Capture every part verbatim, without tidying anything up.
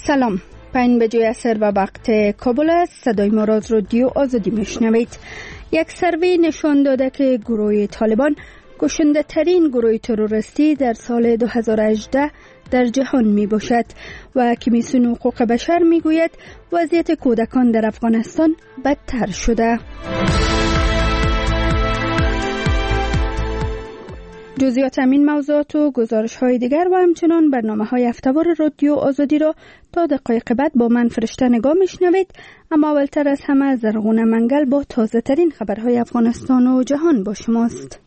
سلام، پنج بجه اثر و وقت کابل است. صدای ما را از رادیو آزادی میشنوید. یک سروی نشان داده که گروه طالبان کشنده ترین گروه تروریستی در سال دو هزار و هجده در جهان می باشد و کمیسیون حقوق بشر می گوید وضعیت کودکان در افغانستان بدتر شده. جزئیات همین موضوعات و گزارش های دیگر و همچنان برنامه های هفته‌وار رادیو آزادی را تا دقایق بعد با من فرشته نگاه میشنوید. اما اولتر از همه زرغونه منگل با تازه ترین خبرهای افغانستان و جهان با شماست.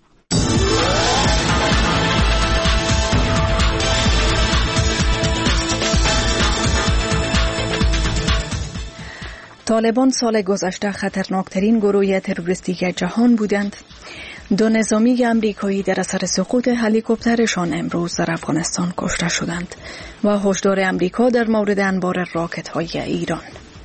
طالبان سال گذشته خطرناکترین گروه تروریستی جهان بودند. دو نظامی امریکایی در اثر سقوط هلیکوپترشان امروز در افغانستان کشته شدند و هشدار امریکا در مورد انبار راکت‌های ایران.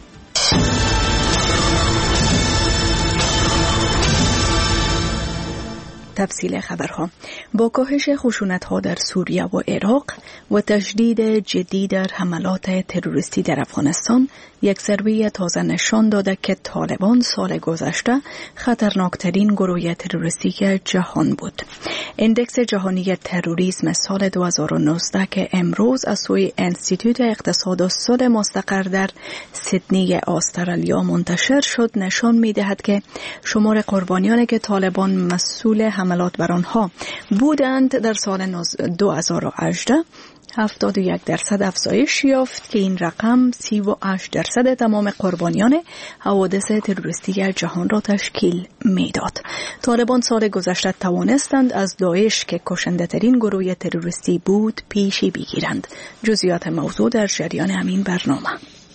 تفصیل خبرها: با کاهش خشونت‌ها در سوریه و عراق و تشدید جدی در حملات تروریستی در افغانستان، یک سروی تازه نشان داده که طالبان سال گذشته خطرناکترین گروه تروریستی جهان بود. اندکس جهانی تروریسم سال دو هزار و نوزده که امروز از سوی انستیتوت اقتصاد و صلح مستقر در سیدنی استرالیا منتشر شد نشان می‌دهد که شمار قربانیانی که طالبان مسئول حملات بر آنها بودند در سال دو هزار و هجده هفتاد و یک درصد افزایش یافت که این رقم سی و هشت درصد تمام قربانیان حوادث تروریستی جهان را تشکیل میداد. طالبان سال گذشته توانستند از داعش که کشنده ترین گروه تروریستی بود پیشی بگیرند. جزئیات موضوع در جریان همین برنامه.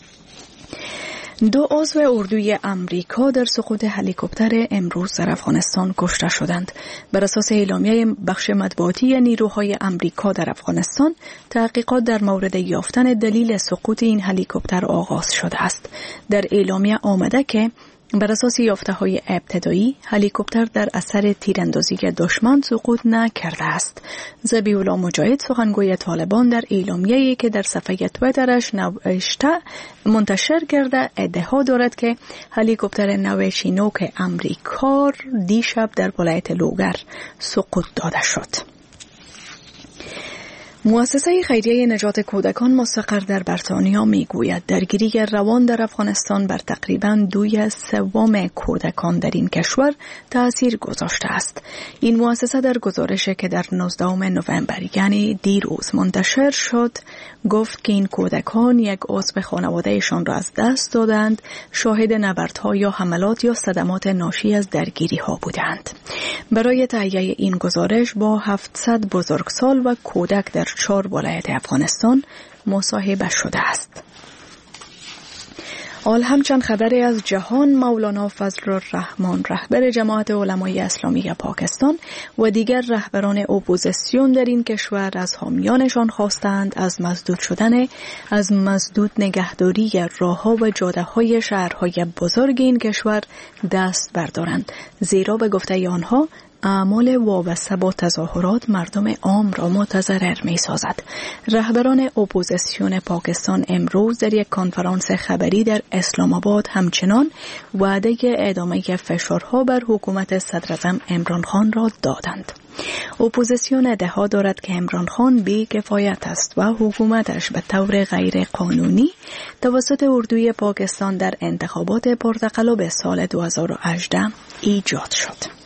دو عضو اردوی امریکا در سقوط هلیکوپتر امروز در افغانستان کشته شدند. بر اساس اعلامیه بخش مطبوعاتی نیروهای امریکا در افغانستان، تحقیقات در مورد یافتن دلیل سقوط این هلیکوپتر آغاز شده است. در اعلامیه آمده که بر اساس یافته‌های ابتدایی، هلیکوپتر در اثر تیراندازی دشمن سقوط نکرده است. ذبیح الله مجاهد، سخنگوی طالبان، در اعلامیه‌ای که در صفحه توییترش نوشته منتشر کرده ادعا دارد که هلیکوپتر نو چینوک امریکا دیشب در ولایت لوگر سقوط داده شد. مؤسسه خیریه نجات کودکان مستقر در بریتانیا میگوید درگیری روان در افغانستان بر تقریباً دوی سوم کودکان در این کشور تأثیر گذاشته است. این مؤسسه در گزارشی که در نوزدهم نوامبر یعنی دیروز منتشر شد گفت که این کودکان یک عضو خانوادهشان را از دست دادند، شاهد نبردها یا حملات یا صدمات ناشی از درگیری ها بودند. برای تهیه این گزارش با هفتصد بزرگسال و کودک در چهار ولایت افغانستان مصاحبه شده است. آل همچند خبری از جهان، مولانا فضل الرحمن رهبر جماعت علمای اسلامی پاکستان و دیگر رهبران اپوزیسیون در این کشور از حامیانشان خواستند از مسدود شدن از مسدود نگهداری راه‌ها و جاده‌های شهرهای بزرگ این کشور دست بردارند، زیرا به گفته آنها اعمال وابسته با تظاهرات مردم عام را متضرر می سازد. رهبران اپوزیسیون پاکستان امروز در یک کنفرانس خبری در اسلام آباد همچنان وعده ادامه فشارها بر حکومت صدراعظم عمران خان را دادند. اپوزیسیون ادعا دارد که عمران خان بی کفایت است و حکومتش به طور غیر قانونی توسط اردوی پاکستان در انتخابات پرتقلب سال دو هزار و هجده ایجاد شد.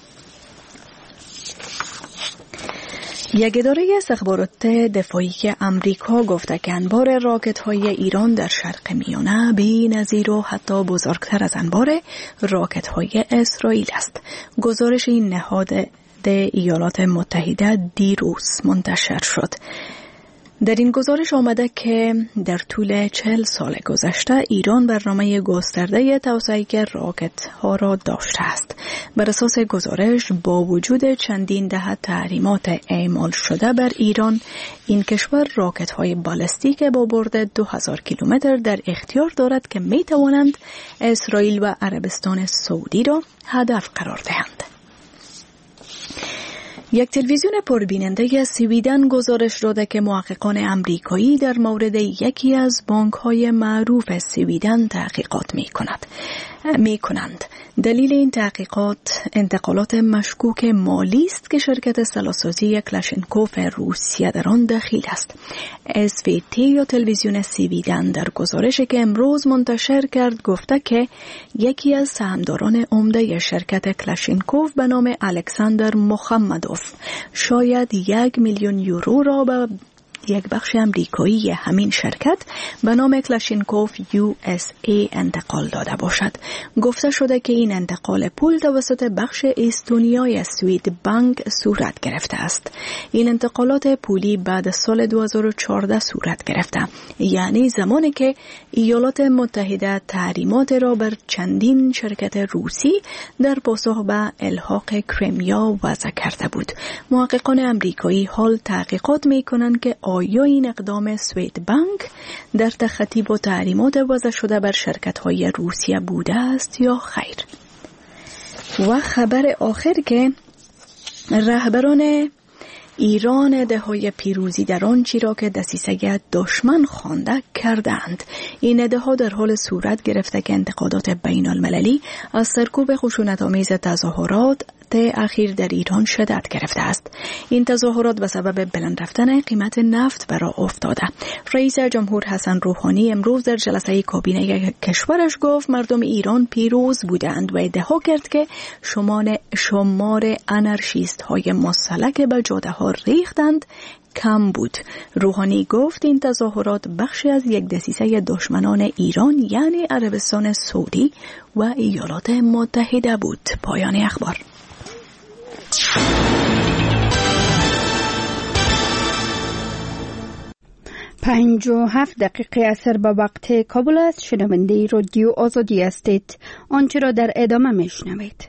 یک اداره استخبارات دفاعی که امریکا گفته که انبار راکت‌های ایران در شرق میانه بی‌نظیر و حتی بزرگتر از انبار راکت‌های اسرائیل است. گزارش این نهاد ایالات متحده دیروز منتشر شد. در این گزارش آمده که در طول چهل سال گذشته ایران برنامه گسترده توسعه راکت ها را داشته است. بر اساس گزارش با وجود چندین دهه تحریمات اعمال شده بر ایران، این کشور راکت های بالستیک با برد دو هزار کیلومتر در اختیار دارد که می توانند اسرائیل و عربستان سعودی را هدف قرار دهند. یک تلویزیون پربیننده سویدن گزارش داده که محققان امریکایی در مورد یکی از بانک‌های معروف سویدن تحقیقات می‌کند. می‌کنند. دلیل این تحقیقات انتقالات مشکوک مالی است که شرکت سلاح‌سازی کلاشینکوف روسیه در آن دخیل است. اس وی تی یا تلویزیون سویدن در گزارشی که امروز منتشر کرد گفته که یکی از سهامداران عمده شرکت کلاشینکوف به نام الکساندر محمدوف شاید یک میلیون یورو را به یک بخش امریکایی همین شرکت به نام کلاشینکوف یو اس ای انتقال داده باشد. گفته شده که این انتقال پول توسط بخش استونیای سوید بانک صورت گرفته است. این انتقالات پولی بعد سال دو هزار و چهارده صورت گرفته، یعنی زمانی که ایالات متحده تحریمات را بر چندین شرکت روسی در پاسخ به الحاق کریمیا وضع کرده بود. محققان امریکایی حال تحقیقات می‌کنند که آیا این اقدام سوید بانک در تخطی با تحریمات وضع شده بر شرکت‌های روسیه بوده است یا خیر. و خبر آخر که رهبران ایران دههای پیروزی در آنچه را که دسیسه دشمن خوانده کردند. این ادعا در حال صورت گرفته که انتقادات بین المللی از سرکوب خشونت‌آمیز تظاهرات اخیر در ایران شدت گرفته است. این تظاهرات به سبب بلند رفتن قیمت نفت برای افتاده. رئیس جمهور حسن روحانی امروز در جلسه کابینه کشورش گفت مردم ایران پیروز بودند و ادعا کرد که شمار شمار انارشیست های مسلح که به جاده ها ریختند کم بود. روحانی گفت این تظاهرات بخشی از یک دسیسه دشمنان ایران یعنی عربستان سعودی و ایالات متحده بود. پایان اخبار. پنج و هفت دقیقه اثر به وقت کابل است. شنونده رادیو آزادی هستید. آنچه را در ادامه میشنوید.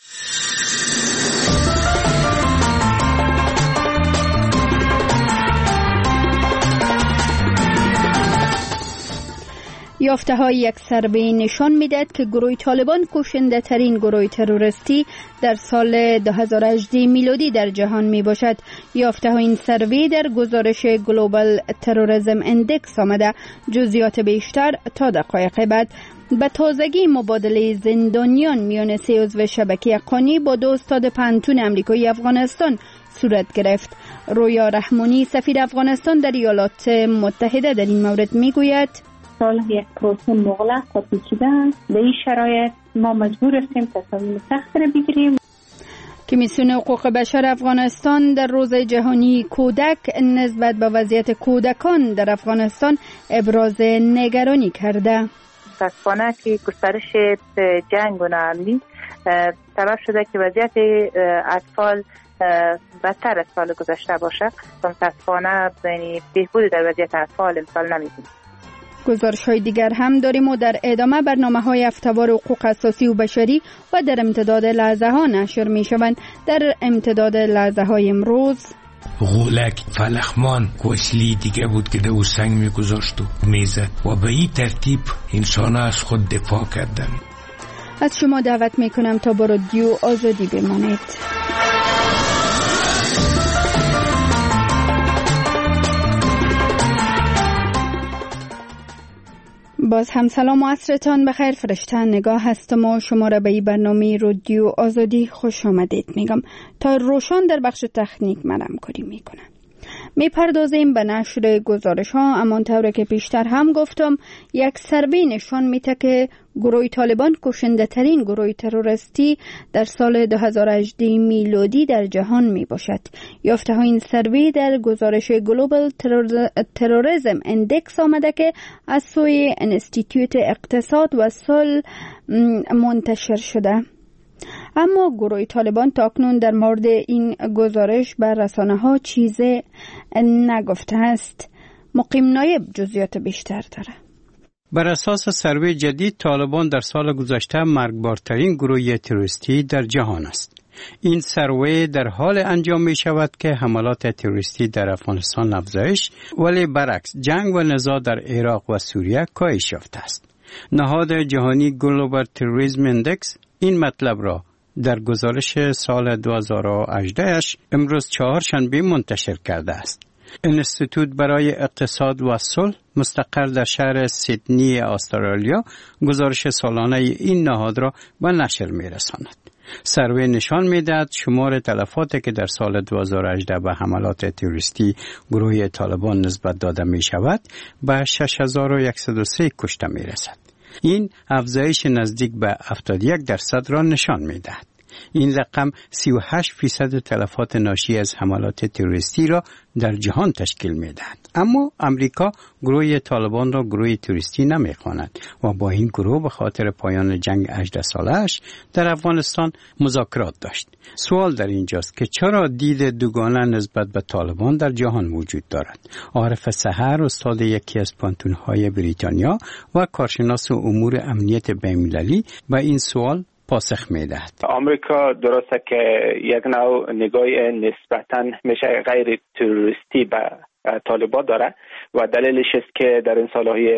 یافته های یک سروی نشان میدهد که گروه طالبان کشنده ترین گروه تروریستی در سال دو هزار و هجده میلادی در جهان می باشد. یافته های این سروی در گزارش گلوبال تروریسم اندکس آمده. جزئیات بیشتر تا دقایق بعد. به تازگی مبادله زندانیان میان سه عضو شبکه قانی با دو استاد پانتون آمریکایی افغانستان صورت گرفت. رویا رحمانی سفیر افغانستان در ایالات متحده در این مورد میگوید سال یک پروسه مغلق و پیچیده است. به این شرایط ما مجبور هستیم تصمیم سخت را بگیریم. کمیسیون حقوق بشر افغانستان در روز جهانی کودک نسبت به وضعیت کودکان در افغانستان ابراز نگرانی کرده. متاسفانه که گسترش جنگ و ناامنی سبب شده که وضعیت اطفال بدتر از سال گذشته باشه. متاسفانه یعنی بهبود در وضعیت اطفال امسال نمی‌بینیم. گزارش های دیگر هم داریم و در ادامه برنامه های هفته‌وار حقوق اساسی و بشری و در امتداد لحظه ها نشر می شوند. در امتداد لحظه های امروز غولک فلخمان کوسلی دیگه بود که دو سنگ می گذاشت و میزد و به این ترتیب انسان از خود دفاع کردن. از شما دعوت می کنم تا با رادیو آزادی بمانید. باز هم سلام و عصرتان بخیر. فرشته نگاه هستم و شما را به این برنامه رادیو آزادی خوش آمدید میگم. تا روشان در بخش تکنیک من همکاری میکنم. میپردازیم به نشر گزارش ها. اما طوری که پیشتر هم گفتم یک سروی نشان میده که گروه طالبان کشنده ترین گروه تروریستی در سال دو هزار و هجده میلادی در جهان می باشد. یافته ها این سروی در گزارش گلوبال تروریسم اندکس آمده که از سوی انستیتوت اقتصاد و صلح منتشر شده. اما گروه طالبان تاکنون در مورد این گزارش بر رسانه ها چیزی نگفته است. مقیم نایب جزئیات بیشتر داره. بر اساس سروی جدید طالبان در سال گذشته مرگبارترین گروه تروریستی در جهان است. این سروی در حال انجام می شود که حملات تروریستی در افغانستان افزایش ولی برعکس جنگ و نزاع در عراق و سوریه کاهش یافته است. نهاد جهانی گلوبال تروریسم اندکس این مطلب را در گزارش سال دو هزار و هجده اش امروز چهارشنبه منتشر کرده است. انستیتوت برای اقتصاد و صلح مستقر در شهر سیدنی استرالیا گزارش سالانه این نهاد را به نشر می‌رساند. سروی نشان می‌دهد شمار تلفاتی که در سال دو هزار و هجده به حملات تروریستی گروه طالبان نسبت داده می‌شود به شش هزار و صد و سه کشته می‌رسد. این افزایش نزدیک به هفتاد و یک درصد را نشان می‌دهد. این رقم سی و هشت فیصد تلفات ناشی از حملات تروریستی را در جهان تشکیل می‌دهد. اما امریکا گروه طالبان را گروه تروریستی نمی‌خواند و با این گروه به خاطر پایان جنگ هجده ساله‌اش در افغانستان مذاکرات داشت. سوال در اینجاست که چرا دید دوگانه نسبت به طالبان در جهان وجود دارد؟ عارف سحر استاد یکی از پانتون‌های بریتانیا و کارشناس امور امنیت بین‌المللی به این سوال پاسخ میدهد. آمریکا درسته که یک نوع نگاه نسبتاً میشه غیر تروریستی به طالبان داره و دلیلش است که در این سالهای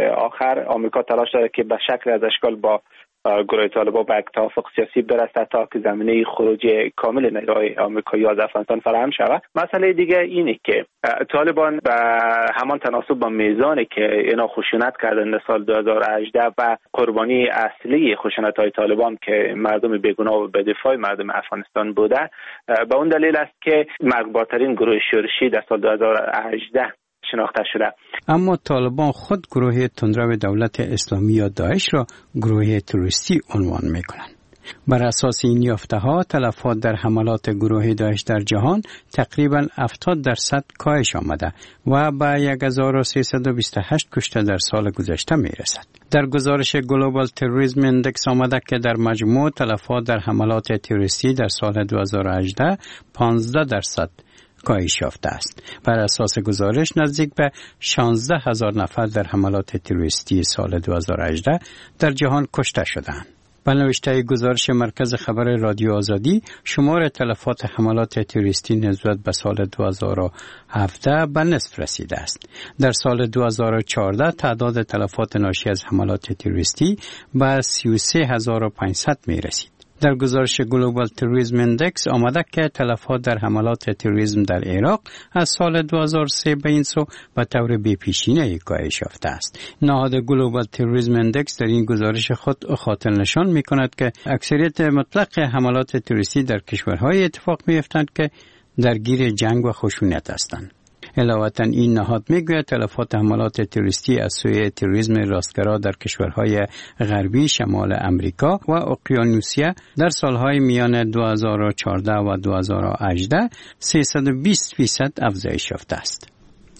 آخر آمریکا تلاش داره که به شکل از اشکال با گروه طالبان به یک توافق سیاسی برسه تا که زمینه خروج کامل نیروهای آمریکایی از افغانستان فراهم شود. مسئله دیگه اینه که طالبان به همان تناسب با میزانی که اینا خشونت کردن در سال دو هزار و هجده و قربانی اصلی خشونت‌های طالبان که مردم بیگناه و به دفاع مردم افغانستان بوده، به اون دلیل است که مرگبارترین گروه شورشی در سال دو هزار و هجده شناخته شده. اما طالبان خود گروه تندرو دولت اسلامی یا داعش را گروه تروریستی عنوان می‌کنند. بر اساس این یافته‌ها تلفات در حملات گروه داعش در جهان تقریباً هفتاد درصد کاهش آمده و به هزار و سیصد و بیست و هشت کشته در سال گذشته می‌رسد. در گزارش گلوبال تروریسم اندکس آمده که در مجموع تلفات در حملات تروریستی در سال دو هزار و هجده پانزده درصد کاهش یافته است. بر اساس گزارش نزدیک به شانزده هزار نفر در حملات تروریستی سال دو هزار و هجده در جهان کشته شدند. به نوشته گزارش مرکز خبر رادیو آزادی، شمار تلفات حملات تروریستی نسبت به سال دو هزار و هفده به نصف رسیده است. در سال دو هزار و چهارده تعداد تلفات ناشی از حملات تروریستی به سی و سه هزار و پانصد می رسید. در گزارش گلوبال تروریسم اندکس آمده که تلفات در حملات تروریسم در عراق از سال دو هزار و سه به این سو به طور بی‌پیشینه کاهش یافته است. نهاد گلوبال تروریسم اندکس در این گزارش خود خاطر نشان می کند که اکثریت مطلق حملات تروریستی در کشورهای اتفاق می افتند که درگیر جنگ و خشونت هستند. علاوه این نهاد میگوید تلفات حملات تروریستی از سوی تروریسم راستگرا در کشورهای غربی شمال امریکا و اقیانوسیه در سالهای میان دو هزار و چهارده و دو هزار و هجده سیصد و بیست فیصد افزایش یافته است.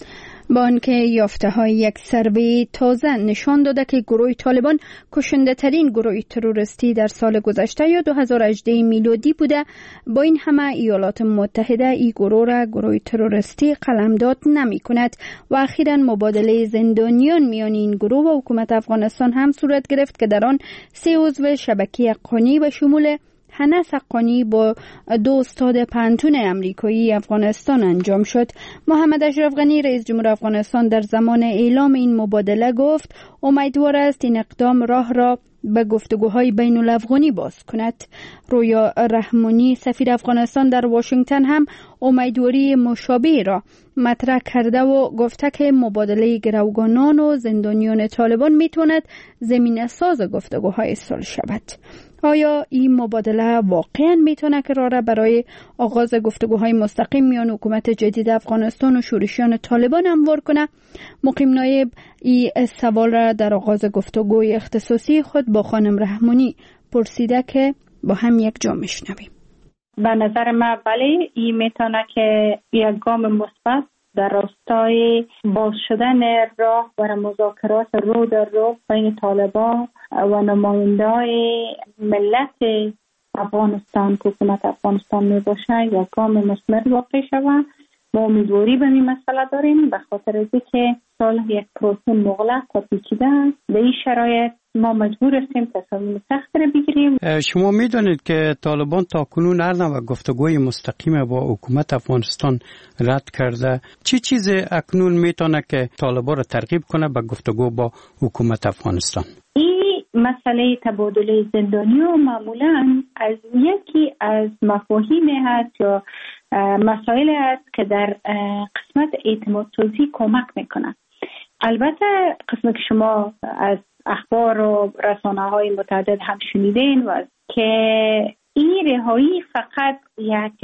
با آنکه یافته های یک سروی تازه نشان داده که گروه طالبان کشنده ترین گروه تروریستی در سال گذشته یا دو هزار و هجده میلادی بوده، با این همه ایالات متحده این گروه را گروه تروریستی قلمداد نمی کند و اخیراً مبادله زندانیان میان این گروه و حکومت افغانستان هم صورت گرفت که در آن سه عضو شبکه حقانی به شمول هنس حقانی با دو استاد پانتون امریکایی افغانستان انجام شد. محمد اشرف غنی رئیس جمهور افغانستان در زمان اعلام این مبادله گفت امیدوار است این اقدام راه را به گفتگوهای بین الافغانی باز کند. رویا رحمانی سفیر افغانستان در واشنگتن هم امیدواری مشابه را مطرح کرده و گفته که مبادله گروگانان و زندانیان طالبان میتواند زمینه ساز گفتگوهای صلح شود. آیا این مبادله واقعا میتونه که راه را برای آغاز گفتگوهای مستقیم میان حکومت جدید افغانستان و شورشیان طالبان هموار کنه؟ مقیم نایب این سوال را در آغاز گفتگوی اختصاصی خود با خانم رحمانی پرسیده که با هم یک جا میشنویم. به نظر من بله، این میتونه که یک گام مثبت در راستای باز شدن راه برای مذاکرات رو در رو بین طالبان و نماینده‌های ملت افغانستان که حکومت افغانستان می باشه یک گام مثمر واقع شود. ما امیدواری به این مسئله داریم به خاطر اینکه صلح یک پروسه مغلق و پیچیده است. به این شرایط ما مجبور هستیم تصمیم سخت را بگیریم. شما میدونید که طالبان تاکنون هر نوع گفتگوی مستقیم با حکومت افغانستان رد کرده. چه چیز اکنون میتونه که طالبان را ترغیب کنه به گفتگو با حکومت افغانستان؟ این مسئله تبادل زندانیان معمولا از یکی از مفاهیم هست یا مسائل است که در قسمت اعتماد سازی کمک میکنه. البته قسمت که شما از اخبار و رسانه های متعدد هم شنیدین و که این رهایی فقط یک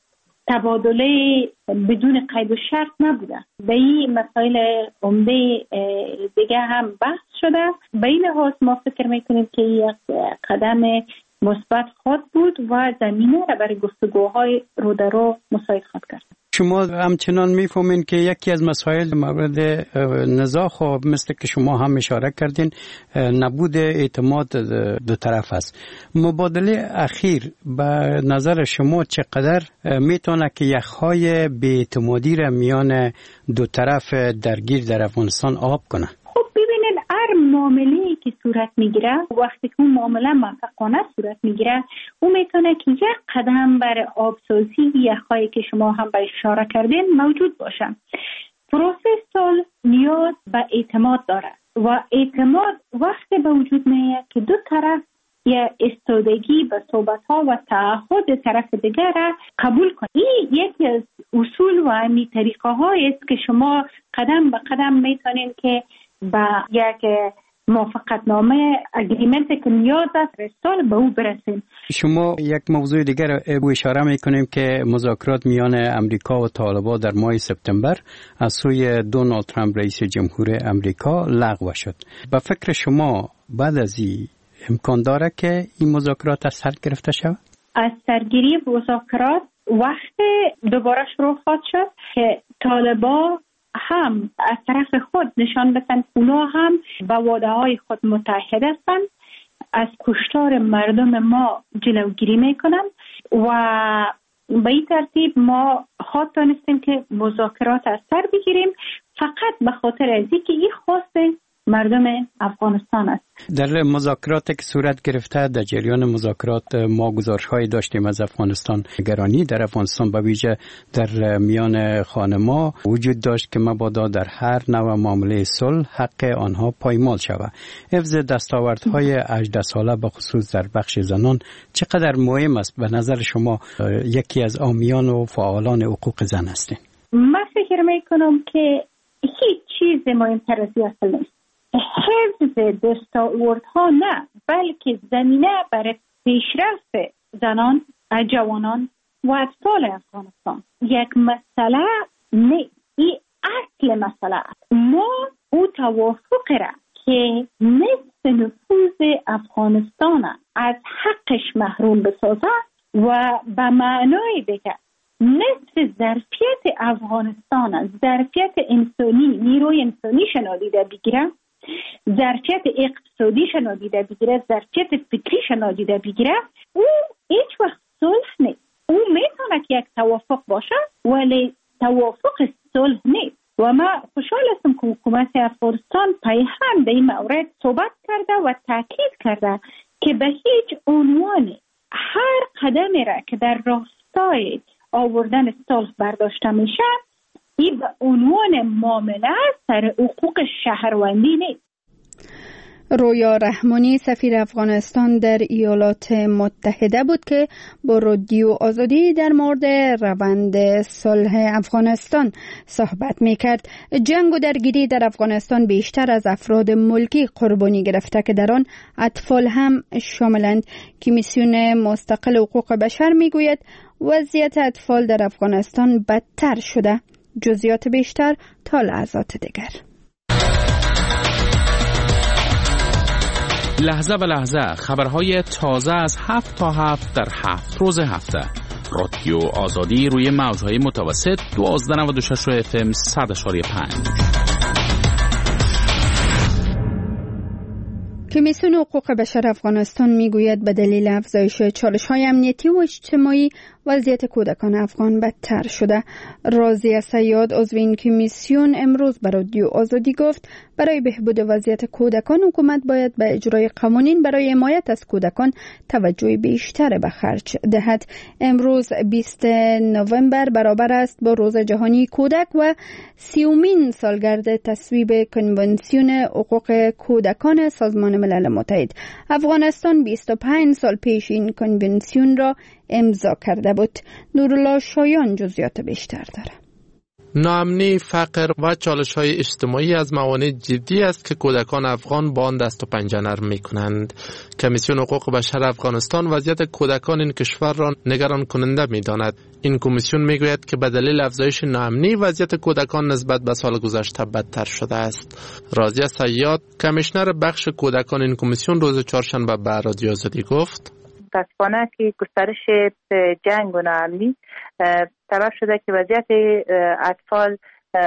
تبادله بدون قید و شرط نبوده. به این مسائل عمده دیگه هم بحث شده. به این لحاظ ما فکر میکنیم که یک قدم مثبت خواهد بود و زمینه را برای گفتگوهای رو در رو مساعد خواهد کرد. شما همچنان میفهمین که یکی از مسائل مورد نزاع خب مثل که شما هم اشاره کردین نبود اعتماد دو طرف است. مبادله اخیر به نظر شما چقدر میتونه که یخهای بی‌اعتمادی را میان دو طرف درگیر در افغانستان آب کنه؟ خب ببینید هر معامله‌ای که صورت میگیره وقتی که اون معامله موفقانه صورت میگیره اون میتونه که یک قدم بر آبسازی یخهایی که شما هم به اشاره کردین موجود باشه. پروسه صلح نیاز به اعتماد داره و اعتماد وقتی به وجود میاد که دو طرف یا استادگی به صحبت‌ها و تعهد طرف دیگر را قبول کنید. این یکی از اصول و امی طریقه هایی است که شما قدم به قدم میتونید که با یک موافقتنامه اگریمنت که نیاز است رسال به او برسیم. شما یک موضوع دیگر رو اشاره میکنیم که مذاکرات میان امریکا و طالبان در ماه سپتامبر از سوی دونالد ترامپ رئیس جمهور امریکا لغو شد. به فکر شما بعد از این امکان داره که این مذاکرات از سر گرفته شود؟ از سرگیری مذاکرات وقت دوباره شروع خواهد شد که طالبان هم از طرف خود نشان بدن اونا هم با وعده های خود متحد هستند، از کشتار مردم ما جلوگیری میکنن و به این ترتیب ما خواهد دانستیم که مذاکرات از سر بگیریم فقط به خاطر از اینکه این خواست مردم افغانستان است. در مذاکراتی که صورت گرفته در جریان مذاکرات ما گزارش‌هایی داشتیم از افغانستان. نگرانی در افغانستان به ویژه در میان خانما وجود داشت که مبادا در هر نوع معامله صلح حق آنها پایمال شود. حفظ دستاوردهای هجده ساله به خصوص در بخش زنان چقدر مهم است به نظر شما؟ یکی از حامیان و فعالان حقوق زن هستین. من فکر میکنم که هیچ چیز مهمتر از این اصل نیست. حفظ دستاوردها نه، بلکه زمینه برای پیشرفت زنان، جوانان و اطفال افغانستان یک مسئله نیست. این اصل مسئله است. ما او توافق را که نصف نفوذ افغانستان از حقش محروم بسازه و به معنای دیگه نصف ظرفیت افغانستان، ظرفیت انسانی، نیروی انسانی شنادیده بگیره، ظرفیت اقتصادی شنادیده بگیره، ظرفیت فکری شنادیده بگیره، او هیچ وقت صلح نیست. او میتونه که یک توافق باشه ولی توافق صلح نیست. و ما خوشحال هستم که حکومت افغانستان پیهم به این مورد صحبت کرده و تاکید کرده که به هیچ عنوان هر قدمی را که در راستای آوردن صلح برداشته میشه این به عنوان معامله سر حقوق شهروندی نیست. رویا رحمانی سفیر افغانستان در ایالات متحده بود که با رادیو آزادی در مورد روند صلح افغانستان صحبت میکرد. جنگ و درگیری در افغانستان بیشتر از افراد ملکی قربانی گرفته که در آن اطفال هم شاملند. کمیسیون مستقل حقوق بشر میگوید وضعیت اطفال در افغانستان بدتر شده. جزئیات بیشتر تا لحظات دیگر. لحظه به لحظه خبرهای تازه از هفت تا هفت در هفت روز هفته. رادیو آزادی روی موجهای متوسط دوازده نود و شش اف ام صد و پنج. کمیسیون حقوق بشر افغانستان میگوید به دلیل افزایش چالش‌های امنیتی و اجتماعی وضعیت کودکان افغان بدتر شده. راضیه صیاد عضو این کمیسیون امروز به رادیو آزادی گفت برای بهبود وضعیت کودکان حکومت باید به اجرای قوانین برای حمایت از کودکان توجه بیشتر به خرج دهد. امروز بیست نوامبر برابر است با روز جهانی کودک و سیومین سالگرد تصویب کنوانسیون حقوق کودکان سازمان ملل متحد. افغانستان بیست و پنج سال پیش این کنونسیون را امضا کرده بود. نورالله شایان جزئیات بیشتر داره. ناامنی، فقر و چالش‌های اجتماعی از موانع جدی است که کودکان افغان با آن دست و پنجه نرم می‌کنند. کمیسیون حقوق بشر افغانستان وضعیت کودکان این کشور را نگران کننده می‌داند. این کمیسیون می‌گوید که به دلیل افزایش ناامنی وضعیت کودکان نسبت به سال گذشته بدتر شده است. راضیه صیاد، کمیشنر بخش کودکان این کمیسیون، روز چهارشنبه به رادیو آزادی گفت: متاسفانه که گسترش جنگ و ناامنی سبب شده که وضعیت اطفال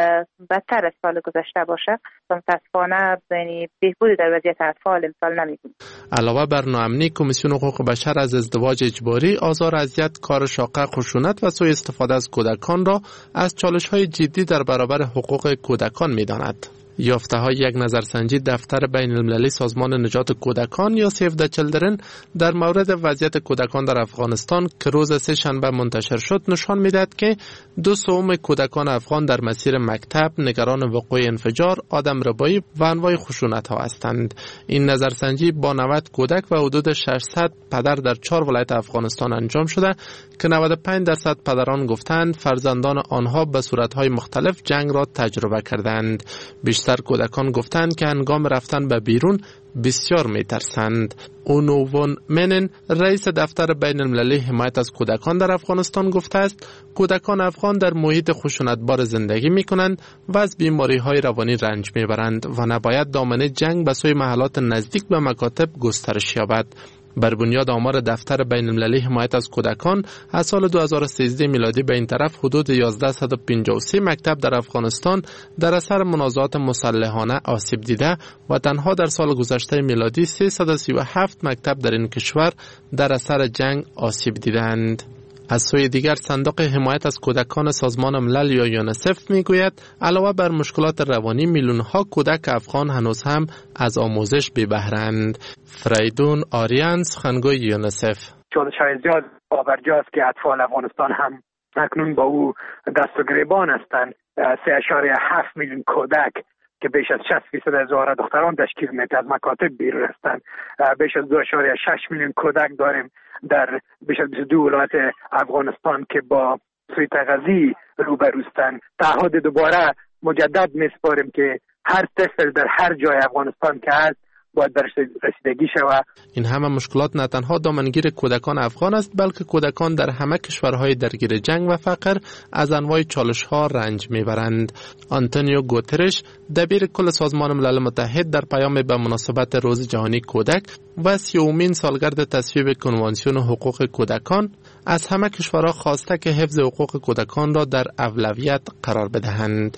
بدتر از سال گذشته باشه و متاسفانه یعنی بهبودی در وضعیت اطفال امسال نمی‌بینیم. علاوه بر ناامنی، کمیسیون حقوق بشر از ازدواج اجباری، آزار، اذیت، کار شاقه، خشونت و سوء استفاده از کودکان را از چالش‌های جدی در برابر حقوق کودکان می‌داند. یافته‌های یک نظرسنجی دفتر بین المللی سازمان نجات کودکان یا سیو د چیلدرن در مورد وضعیت کودکان در افغانستان که روز سه شنبه منتشر شد نشان می‌دهد که دو سوم کودکان افغان در مسیر مکتب نگران وقوع انفجار، آدمربایی و انواع خشونت‌ها هستند. این نظرسنجی با نود کودک و حدود ششصد پدر در چهار ولایت افغانستان انجام شده که نود و پنج درصد پدران گفتند فرزندان آنها به صورت‌های مختلف جنگ را تجربه کردند. بیشتر کودکان گفتند که هنگام رفتن به بیرون بسیار میترسند. اونو وون منن، رئیس دفتر بین المللی حمایت از کودکان در افغانستان، گفته است کودکان افغان در محیط خشونتبار زندگی می کنند و از بیماری های روانی رنج می برند و نباید دامنه جنگ به سوی محلات نزدیک به مکاتب گسترش یابد. بر بنیاد آمار دفتر بین المللی حمایت از کودکان از سال دو هزار و سیزده میلادی به این طرف حدود یازده پنجاه و سه مکتب در افغانستان در اثر منازعات مسلحانه آسیب دیده و تنها در سال گذشته میلادی سیصد و سی و هفت مکتب در این کشور در اثر جنگ آسیب دیدند. از سوی دیگر صندوق حمایت از کودکان سازمان ملل یا یونیسف میگوید علاوه بر مشکلات روانی میلیون ها کودک افغان هنوز هم از آموزش بی بهره‌اند. فریدون آریان، سخنگوی یونیسف: چالش‌های زیاد باورجاست که اطفال افغانستان هم اکنون با او دست و گریبان هستند. سه اشاره هفت میلیون کودک که بیش از شصت فیصد از زوار دختران تشکیل میده از مکاتب بیرون هستند. بیش از دو اشاره شش میلیون کودک داریم در بیش از بیست و دو ولایت افغانستان که با سوء تغذیه روبروستند. تعهد دوباره مجدد میسپاریم که هر طفل در هر جای افغانستان که هست باید برش رسیدگی شود. این همه مشکلات نه تنها دامنگیر کودکان افغان است بلکه کودکان در همه کشورهای درگیر جنگ و فقر از انواع چالش‌ها رنج میبرند. آنتونیو گوترش، دبیر کل سازمان ملل متحد، در پیام به مناسبت روز جهانی کودک و سیومین سالگرد تصویب کنوانسیون حقوق کودکان از همه کشورها خواسته که حفظ حقوق کودکان را در اولویت قرار بدهند.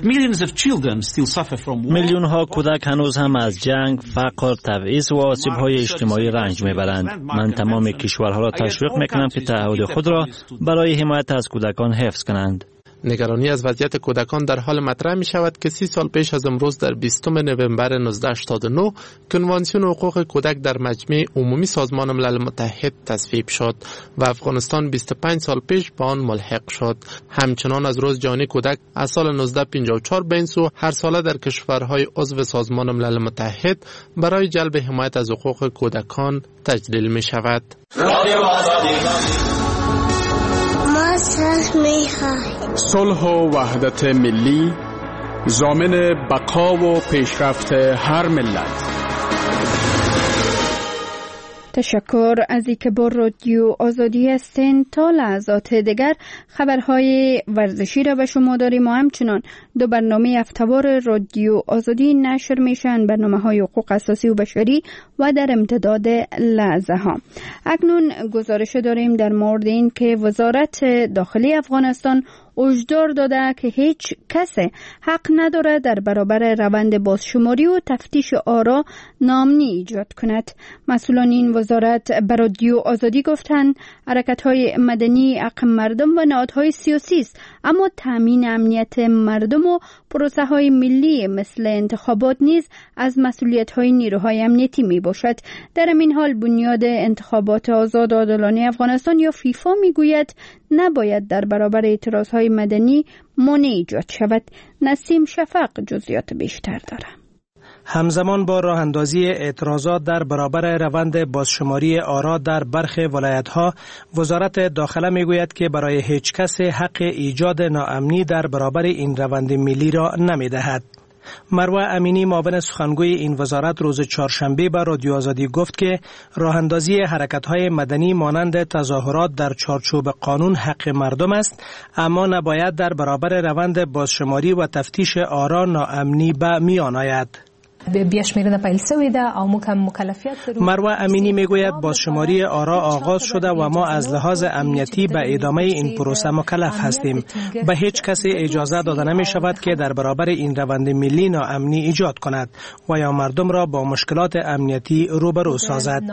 میلیون ها کودک هنوز هم از جنگ، فقر، تبعیض و آسیب های اجتماعی رنج میبرند. من تمام کشورها را تشویق میکنم که تعهد خود را برای حمایت از کودکان حفظ کنند. نگرانی از وضعیت کودکان در حال مطرح می شود که سی سال پیش از امروز در بیستم نوامبر هزار و نهصد و هشتاد و نه کنوانسیون حقوق کودک در مجمع عمومی سازمان ملل متحد تصویب شد و افغانستان بیست و پنج سال پیش به آن ملحق شد. همچنان از روز جهانی کودک از سال نوزده پنجاه و چهار به این سو هر ساله در کشورهای عضو سازمان ملل متحد برای جلب حمایت از حقوق کودکان تجلیل می شود. صلح و وحدت ملی ضامن بقا و پیشرفت هر ملت. تشکر از اینکه با رادیو آزادی هستین. تا لحظات دیگر خبرهای ورزشی را به شما داریم و همچنان دو برنامه هفته‌وار رادیو آزادی نشر میشن، برنامه‌های حقوق اساسی و بشری و در امتداد لحظه ها. اکنون گزارش داریم در مورد این که وزارت داخلی افغانستان هشدار داده که هیچ کس حق نداره در برابر روند بازشماری و تفتیش آرا ناامنی ایجاد کند. مسئولان این وزارت به رادیو آزادی گفتند حرکت‌های مدنی حق مردم و نهادهای سیاسی است، اما تامین امنیت مردم و پروسه‌های ملی مثل انتخابات نیز از مسئولیت‌های نیروهای امنیتی میباشد. در این حال بنیاد انتخابات آزاد و عادلانه افغانستان یا فیفا میگوید نباید در برابر اعتراضهای مدنی مانع ایجاد شود. نسیم شفق جزئیات بیشتر دارد. همزمان با راه اندازی اعتراضات در برابر روند بازشماری آرا در برخی ولایت‌ها، وزارت داخله میگوید که برای هیچ کس حق ایجاد ناامنی در برابر این روند ملی را نمی‌دهد. مروه امینی معاون سخنگوی این وزارت روز چهارشنبه به رادیو آزادی گفت که راه اندازی حرکت‌های مدنی مانند تظاهرات در چارچوب قانون حق مردم است، اما نباید در برابر روند بازشماری و تفتیش آرا ناامنی به میان آید. مروه امینی میگوید بازشماری آرا آغاز شده و ما از لحاظ امنیتی به ادامه این پروسه مکلف هستیم. به هیچ کسی اجازه داده نمی شود که در برابر این روند ملی ناامنی ایجاد کند و یا مردم را با مشکلات امنیتی روبرو سازد.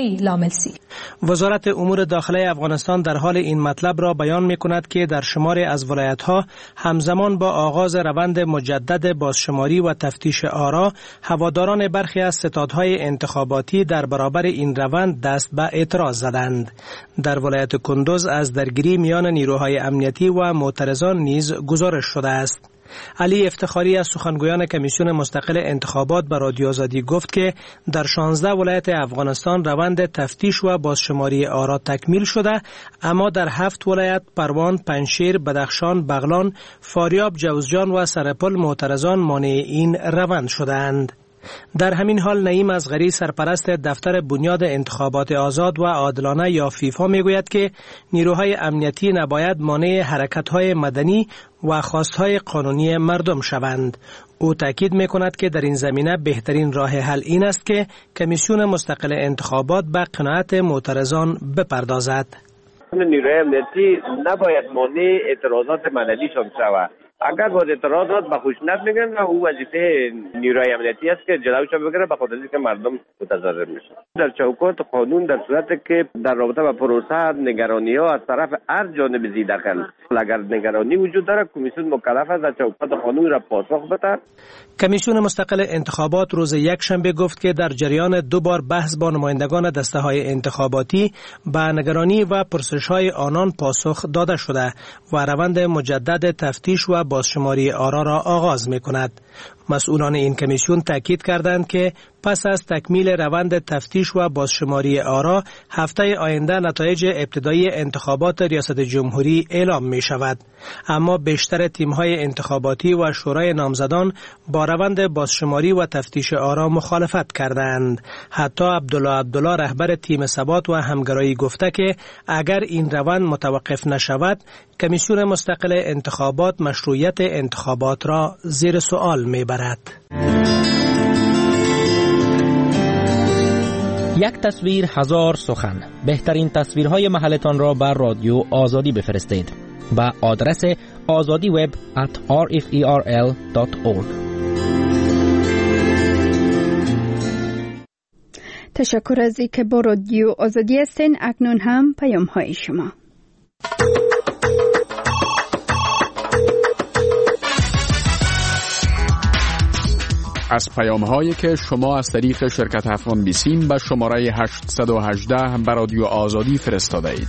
وزارت امور داخلی افغانستان در حال این مطلب را بیان می کند که در شماری از ولایت‌ها همزمان با آغاز روند مجدد بازشماری و تفتیش آرا، هواداران برخی از ستادهای انتخاباتی در برابر این روند دست به اعتراض زدند. در ولایت کندوز از درگیری میان نیروهای امنیتی و معترضان نیز گزارش شده است. علی افتخاری از سخنگویان کمیسیون مستقل انتخابات به رادیو آزادی گفت که در شانزده ولایت افغانستان روند تفتیش و بازشماری آرا تکمیل شده، اما در هفت ولایت پروان، پنجشیر، بدخشان، بغلان، فاریاب، جوزجان و سرپل معترضان مانع این روند شدند. در همین حال نعیم اصغری سرپرست دفتر بنیاد انتخابات آزاد و عادلانه یا فیفا میگوید که نیروهای امنیتی نباید مانع حرکت‌های مدنی و خواستهای قانونی مردم شوند. او تاکید میکند که در این زمینه بهترین راه حل این است که کمیسیون مستقل انتخابات به قناعت معترضان بپردازد. نیروهای امنیتی نباید مانع اعتراضات مدنیشان شود. اگر با اعتراضات به خشونت میگن، او وظیفه نیروهای امنیتی است که جلوش بگیره، به خاطر اینکه مردم متضرر میشن. در چوکات قانون در صورتی که در رابطه با پروسه نگرانی ها از طرف هر جانب زی داخل، اگر نگرانی وجود داره، کمیسیون مکلف است در چوکات قانون را پاسخ بده. کمیسیون مستقل انتخابات روز یک شنبه گفت که در جریان دو بار بحث با نمایندگان دسته های انتخاباتی به نگرانی و پرسش های آنان پاسخ داده شده و روند مجدد تفتیش و بازشماری آرا را آغاز می کند. مسئولان این کمیسیون تاکید کردند که پس از تکمیل روند تفتیش و بازشماری آرا، هفته آینده نتایج ابتدایی انتخابات ریاست جمهوری اعلام می شود. اما بیشتر تیم‌های انتخاباتی و شورای نامزدان با روند بازشماری و تفتیش آرا مخالفت کردند. حتی عبدالله عبدالله رهبر تیم ثبات و همگرایی گفته که اگر این روند متوقف نشود، کمیسیون مستقل انتخابات مشروعیت انتخابات را زیر سوال میبرد. یک تصویر هزار سخن. بهترین تصویرهای محلتان را بر رادیو آزادی بفرستید با آدرس آزادی وب ات آر اف ای آر ال دات اورگ. تشکر از اینکه با رادیو آزادی هستین. اکنون هم پیام های شما. از پیام هایی که شما از طریق شرکت افغان بیسیم به شماره هشتصد و هجده به رادیو آزادی فرستاده اید.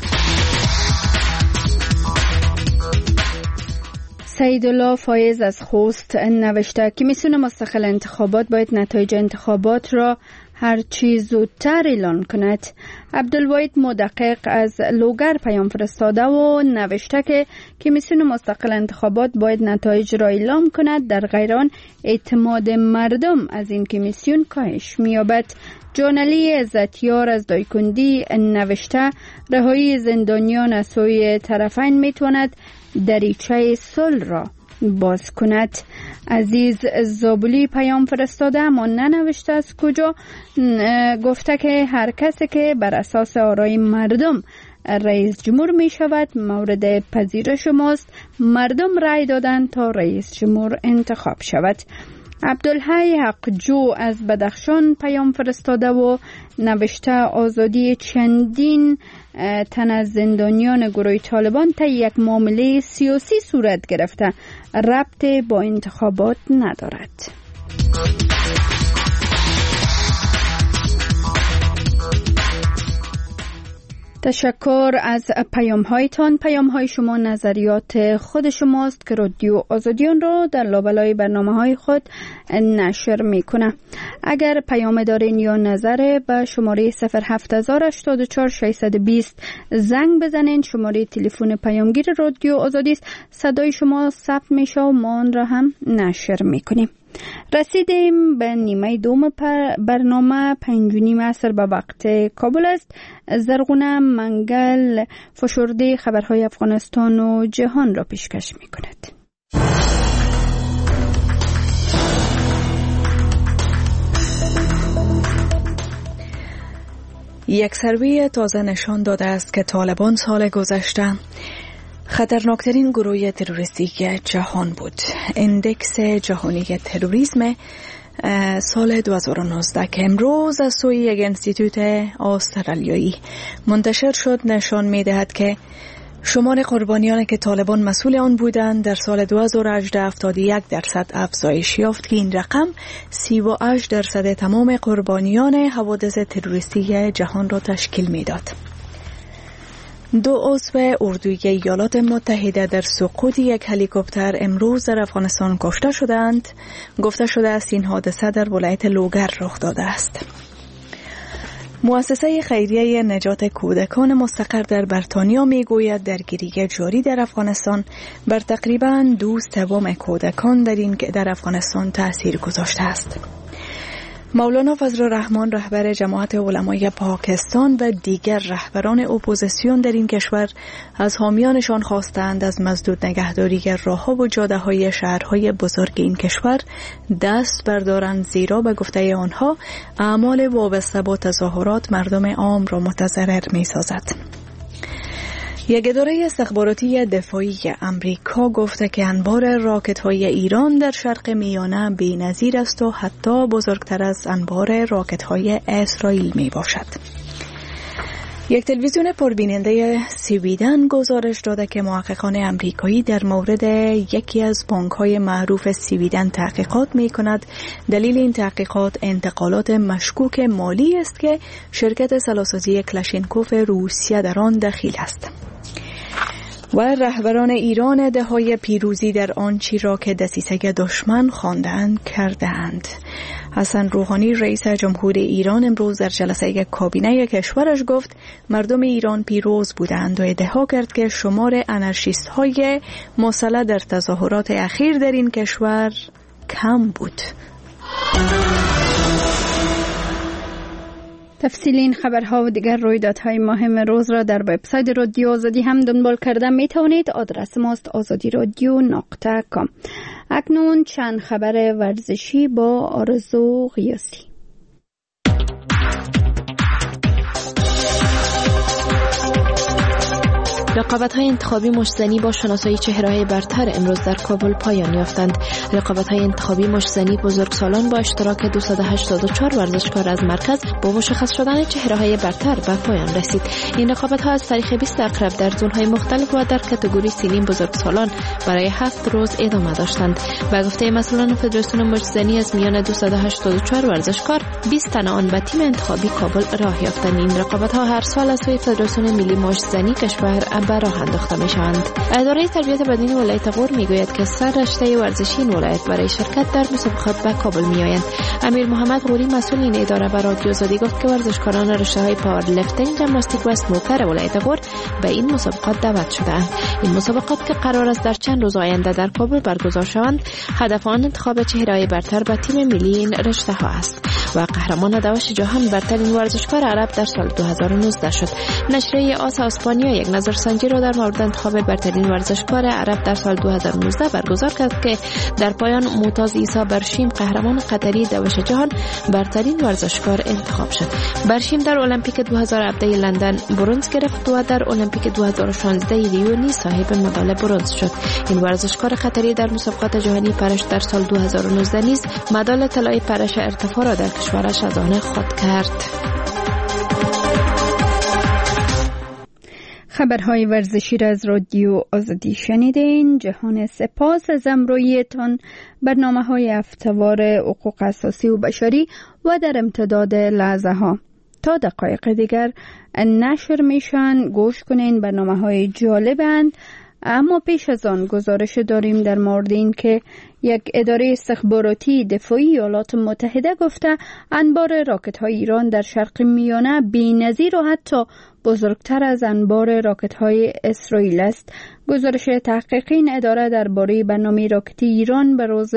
سیدالله فایز از خوست نوشته کمیسیون مستقل انتخابات باید نتایج انتخابات را هر چی زودتر اعلان کند. عبدالواحد مدقق از لوگر پیام فرستاده و نوشته که کمیسیون مستقل انتخابات باید نتایج را اعلام کند، در غیر آن اعتماد مردم از این کمیسیون کاهش می‌یابد. جانعلی عزتیار از دایکندی نوشته رهایی زندانیان از سوی طرفین میتواند دریچه صلح را باز کند. عزیز زابلی پیام فرستاده اما ننوشته از کجا، گفته که هر کسی که بر اساس آرای مردم رئیس جمهور می شود مورد پذیرش ماست. مردم رأی دادند تا رئیس جمهور انتخاب شود. عبدالحی حقجو از بدخشان پیام فرستاده و نوشته آزادی چندین تن از زندانیان گروه طالبان تا یک معامله سیاسی صورت گرفته، ربط با انتخابات ندارد. تشکر از پیام هایتان. پیام های شما نظریات خود شماست که رادیو آزادیان را در لابلای برنامه های خود نشر میکنه. اگر پیام دارین یا نظر به شماره صفر هفت هزار هشتاد و چهار ششصد و بیست زنگ بزنین. شماره تلفن پیامگیر رادیو آزادی است. صدای شما ثبت میشه و ما آن را هم نشر میکنیم. رسیدیم به نیمه دوم برنامه. پنج و نیم عصر به وقت کابل است. زرغونه منگل فشرده خبرهای افغانستان و جهان را پیشکش می کند. یک سروی تازه نشان داده است که طالبان سال گذشته خطرناکترین گروه تروریستی جهان بود. اندکس جهانی تروریسم سال دو هزار و نوزده که امروز از سوی یک انستیتوت استرالیایی منتشر شد نشان می دهد که شمار قربانیان که طالبان مسئول آن بودند در سال دو هزار و هجده هفتاد و یک درصد افزایش یافت که این رقم سی و هشت درصد تمام قربانیان حوادث تروریستی جهان را تشکیل می داد. دو عضو اردوی ایالات متحده در سقوط یک هلیکوپتر امروز در افغانستان کشته شدند. گفته شده است این حادثه در ولایت لوگر رخ داده است. مؤسسه خیریه نجات کودکان مستقر در بریتانیا میگوید درگیری جاری در افغانستان بر تقریباً دو سوم کودکان در این در افغانستان تأثیر گذاشته است. مولانا فضل الرحمن رهبر جماعت علمای پاکستان و دیگر رهبران اپوزیسیون در این کشور از حامیانشان خواستند از مسدود نگهداری راه‌ها و جاده‌های شهرهای بزرگ این کشور دست بردارند، زیرا به گفته آنها اعمال وابسته با تظاهرات مردم عام را متضرر می‌سازد. یک اداره استخباراتی دفاعی امریکا گفته که انبار راکت‌های ایران در شرق میانه بی‌نظیر است و حتی بزرگتر از انبار راکت‌های اسرائیل میباشد. یک تلویزیون پربیننده سویدن گزارش داده که محققان امریکایی در مورد یکی از بانک‌های معروف سویدن تحقیقات می‌کند. دلیل این تحقیقات انتقالات مشکوک مالی است که شرکت سلاح‌سازی کلاشینکوف روسیه در آن دخیل است. و رهبران ایران دههای پیروزی در آنچی را که دسیسه دشمن خواندند کردند. حسن روحانی رئیس جمهور ایران امروز در جلسه کابینه کشورش گفت مردم ایران پیروز بودند و ادعا کرد که شمار انارشیست های مسلح در تظاهرات اخیر در این کشور کم بود. تفصیل این خبرها و دیگر رویدادهای مهم روز را در وبسایت رادیو آزادی هم دنبال کرده می توانید. آدرس ماست آزادی رادیو نقطه کام. اکنون چند خبر ورزشی با آرزو غیاسی. رقابت‌های انتخابی مشت‌زنی با شناسایی چهره‌های برتر امروز در کابل پایان یافتند. رقابت‌های انتخابی مشت‌زنی بزرگسالان با اشتراک دویست و هشتاد و چهار ورزشکار از مرکز با مشخص شدن چهره‌های برتر به پایان رسید. این رقابت‌ها از تاریخ بیست اکتبر در زون‌های مختلف و در کاتگوری سنی بزرگسالان برای هفت روز ادامه داشتند. به گفته مسئولان فدراسیون مشت‌زنی از میان دویست و هشتاد و چهار ورزشکار بیست تن آن به تیم انتخابی کابل راه یافتند. این رقابت‌ها هر سال از سوی فدراسیون ملی مشت‌زنی کشور به راه انداخته می‌شوند. اداره تربیت بدنی ولایت غور میگوید که سر رشته ورزشی این ولایت برای شرکت در مسابقات به کابل میآیند. امیر محمد غوری مسئول این اداره به رادیو آزادی گفت که ورزشکاران رشته‌های پاور لیفتینگ، ژیمناستیک و اسنوکر ولایت غور به این مسابقات دعوت شده‌اند. این مسابقات که قرار است در چند روز آینده در کابل برگزار شوند، هدف آن انتخاب چهره‌های برتر به تیم ملی این رشته‌ها است. و قهرمان دوش جهان برترین ورزشکار عرب در سال دو هزار و نوزده شد. نشریه آس اسپانیا یک نظرسنجی را در مورد انتخاب برترین ورزشکار عرب در سال دو هزار و نوزده برگزار کرد که در پایان معتز عیسی برشیم قهرمان قطری دوش جهان برترین ورزشکار انتخاب شد. برشیم در المپیک دو هزار و هفده لندن برنز گرفت و در المپیک دو هزار و شانزده ریو نیز صاحب مدال برنز شد. این ورزشکار قطری در مسابقات جهانی پرش در سال دو هزار و نوزده نیز مدال طلای پرش ارتفاع را در کشورش از آن خود کرد. خبرهای ورزشی را از رادیو آزادی شنیدین. جهان سپاس از همراهیتان. برنامه‌های هفته‌وار حقوق اساسی و بشری و در امتداد لحظه ها. تا دقایق دیگر نشر میشن. گوش کنین، برنامه های جالبند. اما پیش از آن گزارش داریم در مورد این که یک اداره استخباراتی دفاعی ایالات متحده گفته انبار راکت های ایران در شرق میانه بی‌نظیر و حتی بزرگتر از انبار راکت های اسرائیل است. گزارش تحقیقی این اداره درباره برنامه راکتی ایران به روز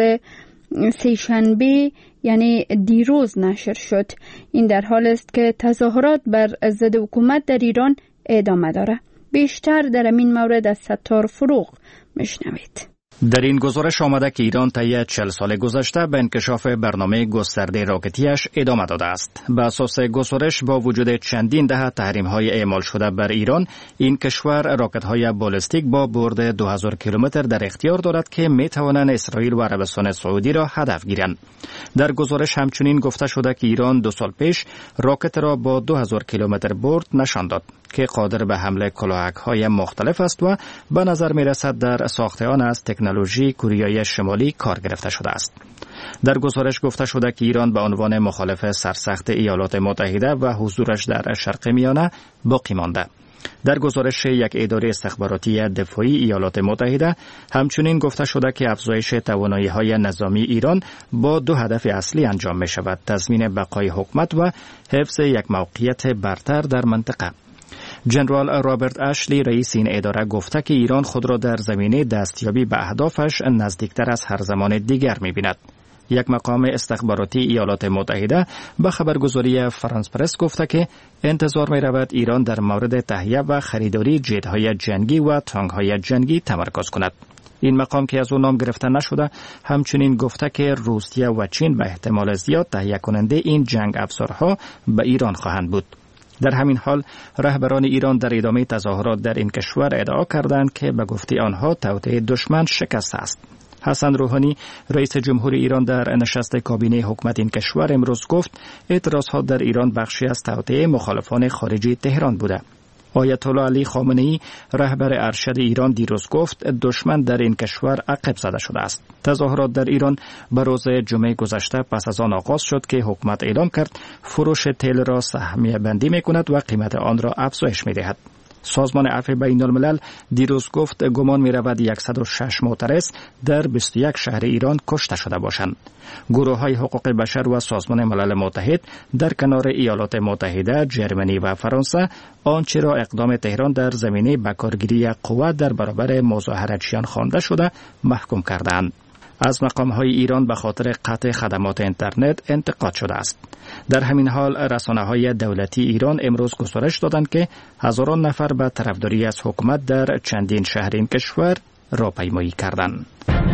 سه‌شنبه یعنی دیروز نشر شد. این در حال است که تظاهرات بر ضد حکومت در ایران ادامه دارد. بیشتر در این مورد از ستار فروغ میشنوید. در این گزارش آمده که ایران طی چهل سال گذشته به انکشاف برنامه گسترده راکتیش ادامه داده است. به اساس گزارش با وجود چندین دهه تحریم‌های اعمال شده بر ایران، این کشور راکت‌های بالستیک با برد دو هزار کیلومتر در اختیار دارد که می‌توانند اسرائیل و عربستان سعودی را هدف گیرند. در گزارش همچنین گفته شده که ایران دو سال پیش راکت را با دو هزار کیلومتر برد نشان داد که قادر به حمله کلاهک‌های مختلف است و به نظر می‌رسد در ساخت آن از تکنولوژی کوریای شمالی کار گرفته شده است. در گزارش گفته شده که ایران به عنوان مخالف سرسخت ایالات متحده و حضورش در شرق میانه باقی مانده. در گزارش یک اداره استخباراتی دفاعی ایالات متحده همچنین گفته شده که افزایش توانایی‌های نظامی ایران با دو هدف اصلی انجام می شود: تضمین بقای حکومت و حفظ یک موقعیت برتر در منطقه. جنرال رابرت اشلی رئیس این اداره گفته که ایران خود را در زمینه دستیابی به اهدافش نزدیکتر از هر زمان دیگر می بیند. یک مقام استخباراتی ایالات متحده به خبرگزاری فرانس پرس گفته که انتظار می رود ایران در مورد تهیه و خریداری جت‌های جنگی و تانک‌های جنگی تمرکز کند. این مقام که از او نام گرفته نشده همچنین گفته که روسیه و چین به احتمال زیاد تهیه کننده این جنگ افزارها به ایران خواهند بود. در همین حال رهبران ایران در ادامه تظاهرات در این کشور ادعا کردند که به گفته آنها توطئه دشمن شکست است. حسن روحانی رئیس جمهور ایران در نشست کابینه حکومت این کشور امروز گفت اعتراضات در ایران بخشی از توطئه مخالفان خارجی تهران بوده. آیت الله علی خامنه‌ای رهبر ارشد ایران دیروز گفت دشمن در این کشور عقب زده شده است. تظاهرات در ایران به روز جمعه گذشته پس از آن آغاز شد که حکومت اعلام کرد فروش تیل را سهمیه بندی می کند و قیمت آن را افزایش می دهد. سازمان عفو بین الملل دیروز گفت گمان می رود صد و شش معترض در بیست و یک شهر ایران کشته شده باشند. گروه های حقوق بشر و سازمان ملل متحد در کنار ایالات متحده، جرمنی و فرانسه آنچه را اقدام تهران در زمینه بکارگیری قوت در برابر مظاهرچیان خوانده شده محکوم کردند. از مقام‌های ایران به خاطر قطع خدمات اینترنت انتقاد شده است. در همین حال رسانه‌های دولتی ایران امروز گزارش دادند که هزاران نفر به طرفداری از حکومت در چندین شهر این کشور راهپیمایی کردند.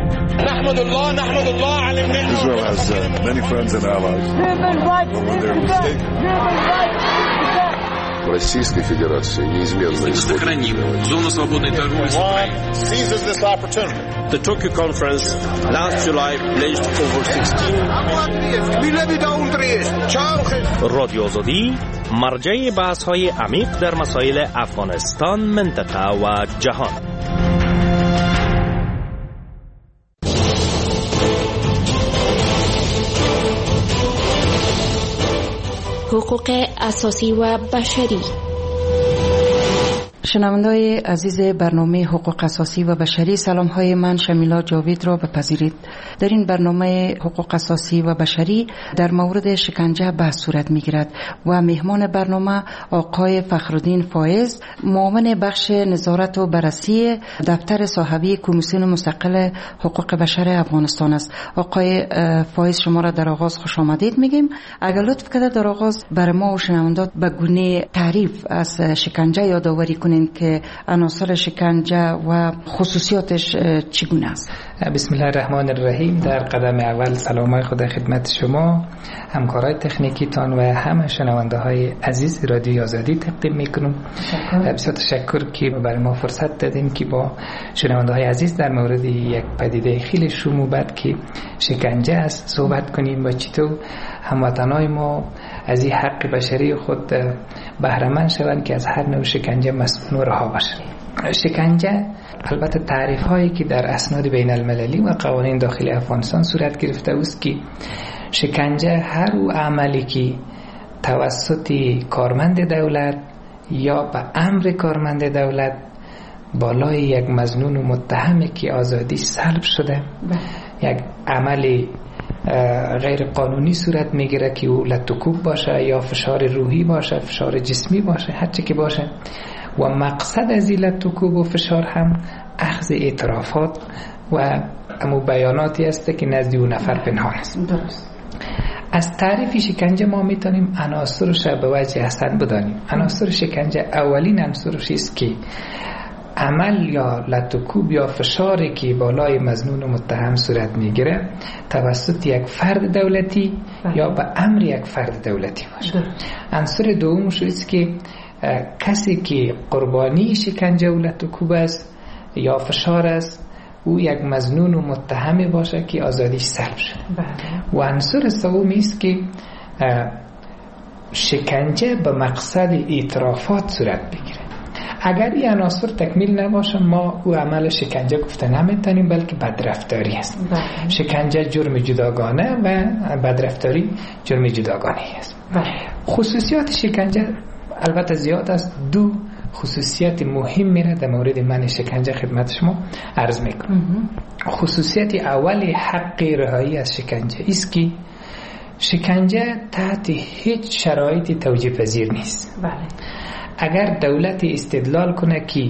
نحمد الله نحمد الله على Israel has uh, many friends and allies. В Российской Федерации неизменно сохраним зону свободной торговли с Украиной. Seizes this opportunity. The Tokyo conference last July pledged over sixteen. رادیو آزادی مرجع بحث‌های عمیق در مسائل افغانستان، منطقه و جهان. حقوق اساسی و بشری. شنونده‌های عزیز برنامه حقوق اساسی و بشری، سلام های من شمیلا جاوید را بپذیرید. در این برنامه حقوق اساسی و بشری در مورد شکنجه بحث صورت می‌گیرد و مهمان برنامه آقای فخرالدین فایز، معاون بخش نظارت و بررسی دفتر صاحبی کمیسیون مستقل حقوق بشر افغانستان است. آقای فایز، شما را در آغاز خوش آمدید میگیم. اگر لطف کنید در آغاز بر ما و شنوندات به گونه تعریف از شکنجه یادآوری کنید که عناصر شکنجه و خصوصیاتش چگونه است. بسم الله الرحمن الرحیم. در قدم اول سلام خدا خدمت شما، همکارای تکنیکی تان و همه شنونده های عزیز رادیو آزادی تقدیم میکنم. بسیار تشکر که برای ما فرصت دادین که با شنونده های عزیز در مورد یک پدیده خیلی شوم و بد که شکنجه است صحبت کنیم و چطور هموطنای ما از این حق بشری خود بهره مند شوند که از هر نوع شکنجه مسئول و رها باشند. شکنجه البته تعریف هایی که در اسناد بین المللی و قوانین داخلی افغانستان صورت گرفته است که شکنجه هر او عملی که توسط کارمند دولت یا به امر کارمند دولت بالای یک مظنون و متهمی که آزادی سلب شده یک عمل غیر قانونی صورت میگیره که او لطکوب باشه یا فشار روحی باشه، فشار جسمی باشه، هر چی که باشه، و مقصد از این لطکوب و فشار هم اخذ اعترافات و امو بیاناتی است که نزد اون نفر پنهان است. درست. از تعریف شکنجه ما میتونیم عناصرش به وجه حسن بدانیم. عناصر شکنجه اولین عنصرش است که عمل یا لطکوب یا فشاری که بالای مظنون و متهم صورت میگیره توسط یک فرد دولتی بله. یا به امر یک فرد دولتی باشه. عنصر دومش است که کسی که قربانی شکنجه و لطکوب است یا فشار است او یک مظنون و متهمی باشه که آزادیش سلب شده. بله. و عنصر سومی است که شکنجه به مقصد اعترافات صورت بگیره. اگر این عناصر تکمیل نباشه ما او عمل شکنجه گفته نمیتونیم، بلکه بدرفتاری است. بله. شکنجه جرم جداگانه و بدرفتاری جرم جداگانه است. بله. خصوصیات شکنجه البته زیاد است. دو خصوصیت مهم میره در مورد من شکنجه خدمت شما عرض میکنم. خصوصیت اولی حق رهایی از شکنجه است که شکنجه تحت هیچ شرایطی توجیه پذیر نیست. بله. اگر دولت استدلال کنه که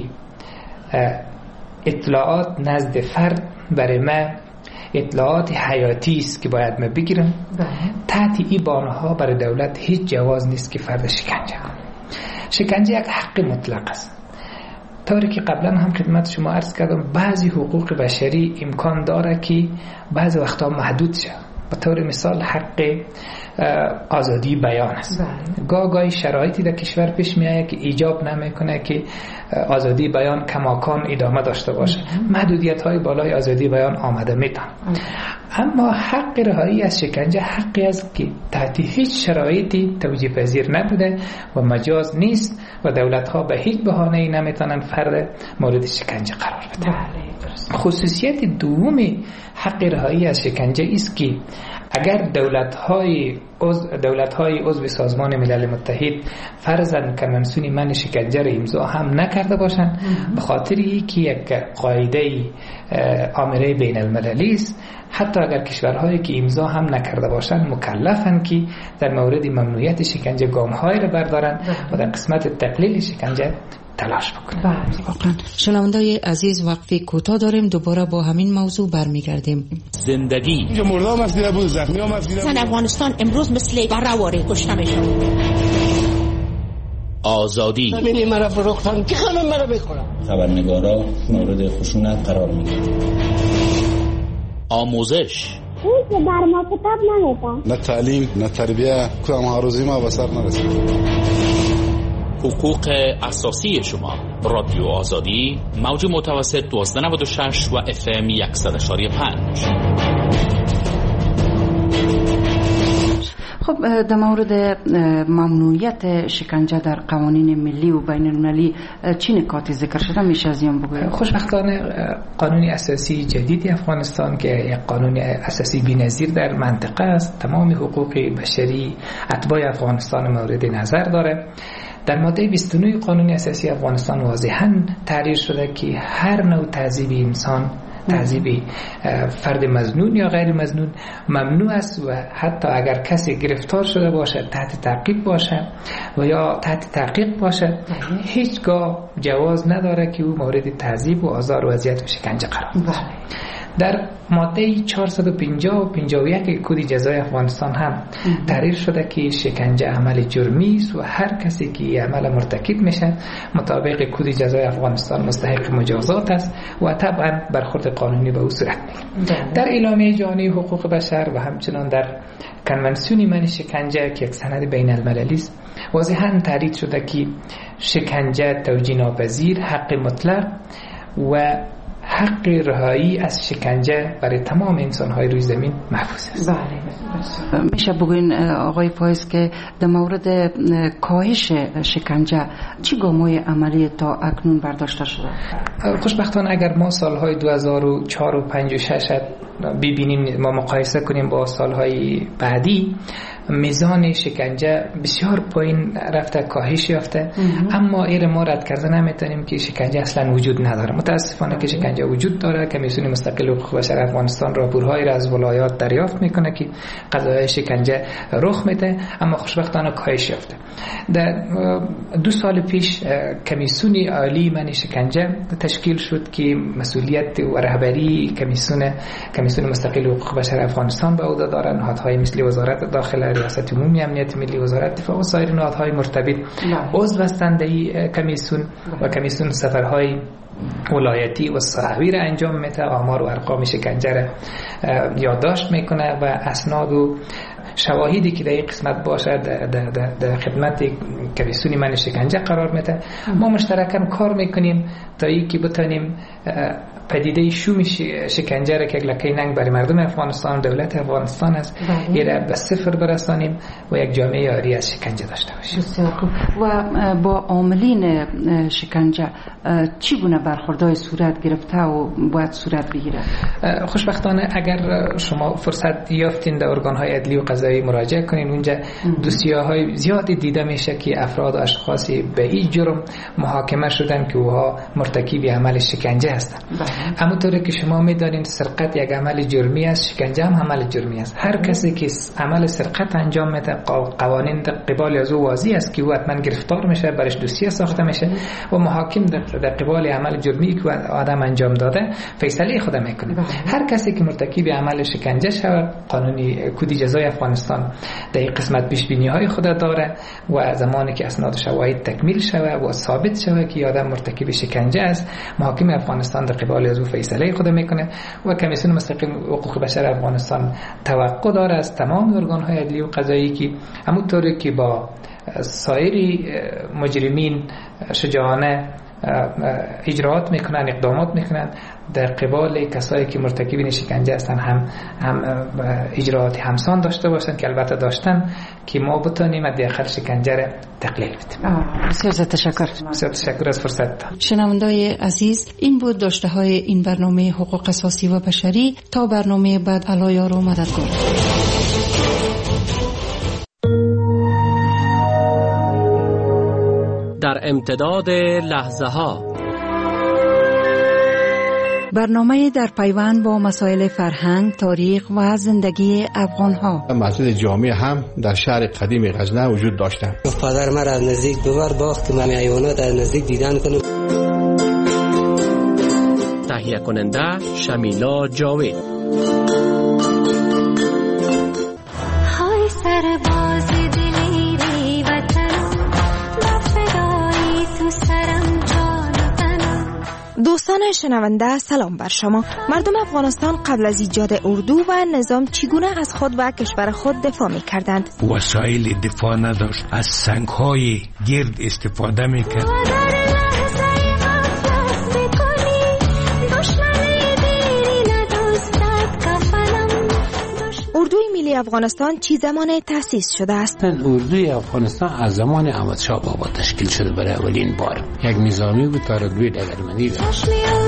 اطلاعات نزد فرد برای من اطلاعات حیاتی است که باید من بگیرم، بله. تحت این بانها برای دولت هیچ جواز نیست که فرد شکنجه کنه. شکنجه یک حق مطلق است. طوری که قبلا هم خدمت شما عرض کردم بعضی حقوق بشری امکان داره که بعضی وقتا محدود شد. به طور مثال حق آزادی بیان است. گاه گاهی شرایطی در کشور پیش میاد که ایجاب نمیکنه که آزادی بیان کماکان ادامه داشته باشه. محدودیت های بالای آزادی بیان آمده میتن. اما حق رهایی از شکنجه حقی است که تحت هیچ شرایطی توجیه پذیر نبوده و مجاز نیست و دولت ها به هیچ بهانه‌ای نمیتونن فرد مورد شکنجه قرار بدن. خصوصیت دومی حق رهایی از شکنجه است که اگر دولت‌های عضو دولت‌های عضو سازمان ملل متحد فرضاً کنوانسیون من شکنجه را امضا هم نکرده باشند، به خاطر اینکه یک قاعده آمره بین المللی است، حتی اگر کشورهایی که امضا هم نکرده باشند مکلفند که در مورد ممنوعیت شکنجه گام‌هایی را بردارند و در قسمت تقلیل شکنجه تلاش بکنیم. واقعا شنوندای عزیز وقفه کوتاه داریم، دوباره با همین موضوع برمیگردیم. زندگی مردم مسئله بود، زخمی ها مسئله بود. افغانستان امروز مثل برآوره کشته میشه. آزادی همین مرا فروختن که خانم مرا بخورم. خبرنگارا مورد خشونت قرار میگیرن. آموزش اون که بر ما کتاب نمیدن. نه تعلیم نه تربیه کدام هاروزی ما به سر نرسید. حقوق اساسی شما. رادیو آزادی موج متوسط دوازده نود و شش و اف ام صد و یک و پنج. خب در مورد ممنوعیت شکنجه در قوانین ملی و بین المللی چی نکاتی ذکر شده میشه از این بگوید؟ خوشبختانه قانون اساسی جدید افغانستان که یک قانون اساسی بی‌نظیر در منطقه است، تمام حقوق بشری اتباع افغانستان مورد نظر داره. در ماده بیست و نه قانون اساسی افغانستان واضحاً تحریر شده که هر نوع تعذیب انسان، تعذیب فرد مظنون یا غیر مظنون ممنوع است و حتی اگر کسی گرفتار شده باشه، تحت تعقیب باشه و یا تحت تحقیق باشه، هیچگاه جواز نداره که او مورد تعذیب و آزار و اذیت و شکنجه قرار بگیره. در ماده چهارصد و پنجاه و پنجاه و یک کد جزای افغانستان هم تحریر شده که شکنجه عمل جرمی است و هر کسی که عمل مرتکب میشه مطابق کد جزای افغانستان مستحق مجازات است و طبعا برخورد قانونی به او صورت میگیره. در اعلامیه جهانی حقوق بشر و همچنان در کنوانسیون من شکنجه که یک سند بین المللی است واضحاً تحریر شده که شکنجه توجیه ناپذیر، حق مطلق و حق رهایی از شکنجه برای تمام انسان‌های روی زمین محفوظ است. بله. میشه بگوین آقای فایز که در مورد کاهش شکنجه چی گام‌های عملی تا اکنون برداشته شده؟ خوشبختانه اگر ما سالهای دو هزار و چهار و پنج و شش ببینیم، ما مقایسه کنیم با سالهای بعدی، میزان شکنجه بسیار پایین رفته، کاهش یافته، اما این ما رد کرده نمیتونیم که شکنجه اصلا وجود نداره. متاسفانه که شکنجه وجود داره. کمیسیون مستقل حقوق بشر افغانستان راپورهایی را از ولایات دریافت میکنه که قضایای شکنجه رخ میده، اما خوشبختانه کاهش یافته. در دو سال پیش کمیسیون عالی من شکنجه تشکیل شد که مسئولیت و رهبری کمیسیون کمیسیون مستقل حقوق بشر افغانستان به عهده دارند. نهادهای مثل وزارت داخله، ریاست عمومی امنیت ملی، وزارت دفاع و سایر نهادهای مرتبط عضو هستند این کمیسیون و کمیسیون سفرهای ولایتی و صحوی را انجام میده، آمار و ارقام شکنجه را یادداشت میکنه و اسناد و شواهدی که در این قسمت باشه در خدمت کمیسیون من شکنجه قرار میده. ما مشترکاً کار میکنیم تا اینکه بتونیم پدیده شوم شکنجه را که لکه ننگ برای مردم افغانستان و دولت افغانستان است این را به صفر برسانیم و یک جامعه آری از شکنجه داشته باشیم. و با عاملین شکنجه چی گونه برخوردهای صورت گرفته و باید صورت بگیره؟ خوشبختانه اگر شما فرصت یافتین در ارگان‌های عدلی و قضایی مراجعه کنین، اونجا دوسیه‌های زیادی دیده میشه که افراد و اشخاصی به این جرم محاکمه شدن که اوها مرتکب عمل شکنجه هستند. همونطوری که شما میدانید سرقت یک عمل جرمی است، شکنجه هم عمل جرمی است. هر کسی که عمل سرقت انجام میده قوانین در قبال از او واضح است که او حتما گرفتار میشه، برش دوسیه ساخته میشه و محاکم در قبال عمل جرمی که آدم انجام داده فیصله خود میکنه. هر کسی که مرتکب عمل شکنجه شود، قانونی کد جزای افغانستان در این قسمت پیش بینی های خود داره و زمانی که اسناد و شواهد تکمیل شود و ثابت شود که آدم مرتکب شکنجه است، محاکم افغانستان در قبال از او فیصله خود میکنه و کمیسیون مستقل حقوق بشر افغانستان توقع داره از تمام ارگان‌های عدلی و قضایی که همونطوری که با سایر مجرمین شجاعانه اجراعات میکنن، اقدامات میکنن، در قبال کسایی که مرتکبین شکنجه هستن هم هم اجراعات همسان داشته باشن که البته داشتن که ما بتونیم از داخل شکنجه را تقلیل بدیم. بسیار تشکر. بسیار تشکر از فرصت. شنوندای عزیز، این بود داشته های این برنامه حقوق اساسی و بشری. تا برنامه بعد، الله یار و مددگار. در امتداد لحظه ها، برنامه در پیوند با مسائل فرهنگ، تاریخ و زندگی افغان ها. مسجد جامع هم در شهر قدیم غزنه وجود داشته. پدر من از نزدیک ببر باخت که من حیوانات از نزدیک دیدن کنم. تهیه کننده شمیلا جاوید. های سرباز دلیری وطن، مفدایی تو سرم جان تنم. دوستان شنونده سلام بر شما. مردم افغانستان قبل از ایجاد اردو و نظام چگونه از خود و کشور خود دفاع می کردند؟ وسایل دفاع نداشت، از سنگ‌های گرد استفاده می کرد. اردوی ملی افغانستان چی زمان تأسیس شده است؟ اردوی افغانستان از زمان احمد شاه بابا تشکیل شده برای اولین بار. یک نظامی بود تا رتبه دگرمندی داشت.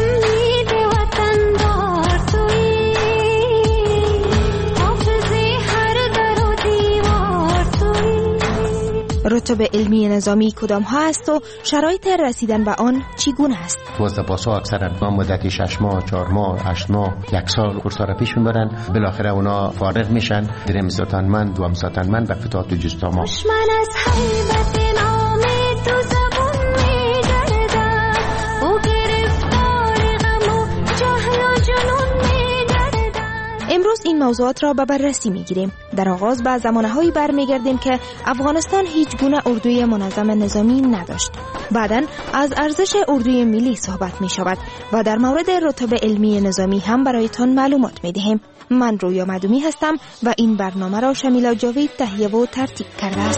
رتبه علمی نظامی کدام ها است و شرایط رسیدن به آن چگونه است؟ موظف‌ها اکثرا با مدتی شش ماه، چهار ماه، هشت ماه، یک سال کورس‌ها را پیش میبرن، بالاخره اونا فارغ میشن، دریم ساتنمند، دوم ساتنمند به فتات و جستاما. دشمن از حیبت نام تو زبون میگردد، او گرفتار غم و جهل و جنون میگردد. امروز این موضوعات را به بررسی میگیریم. در آغاز به زمانه‌هایی برمیگردیم که افغانستان هیچ گونه اردوی منظم نظامی نداشت. بعداً از ارزش اردوی ملی صحبت می شود و در مورد رتبه علمی نظامی هم برایتان معلومات می دهیم. من رویا مدومی هستم و این برنامه را شمیلا جاوید تهیه و ترتیب کرده است.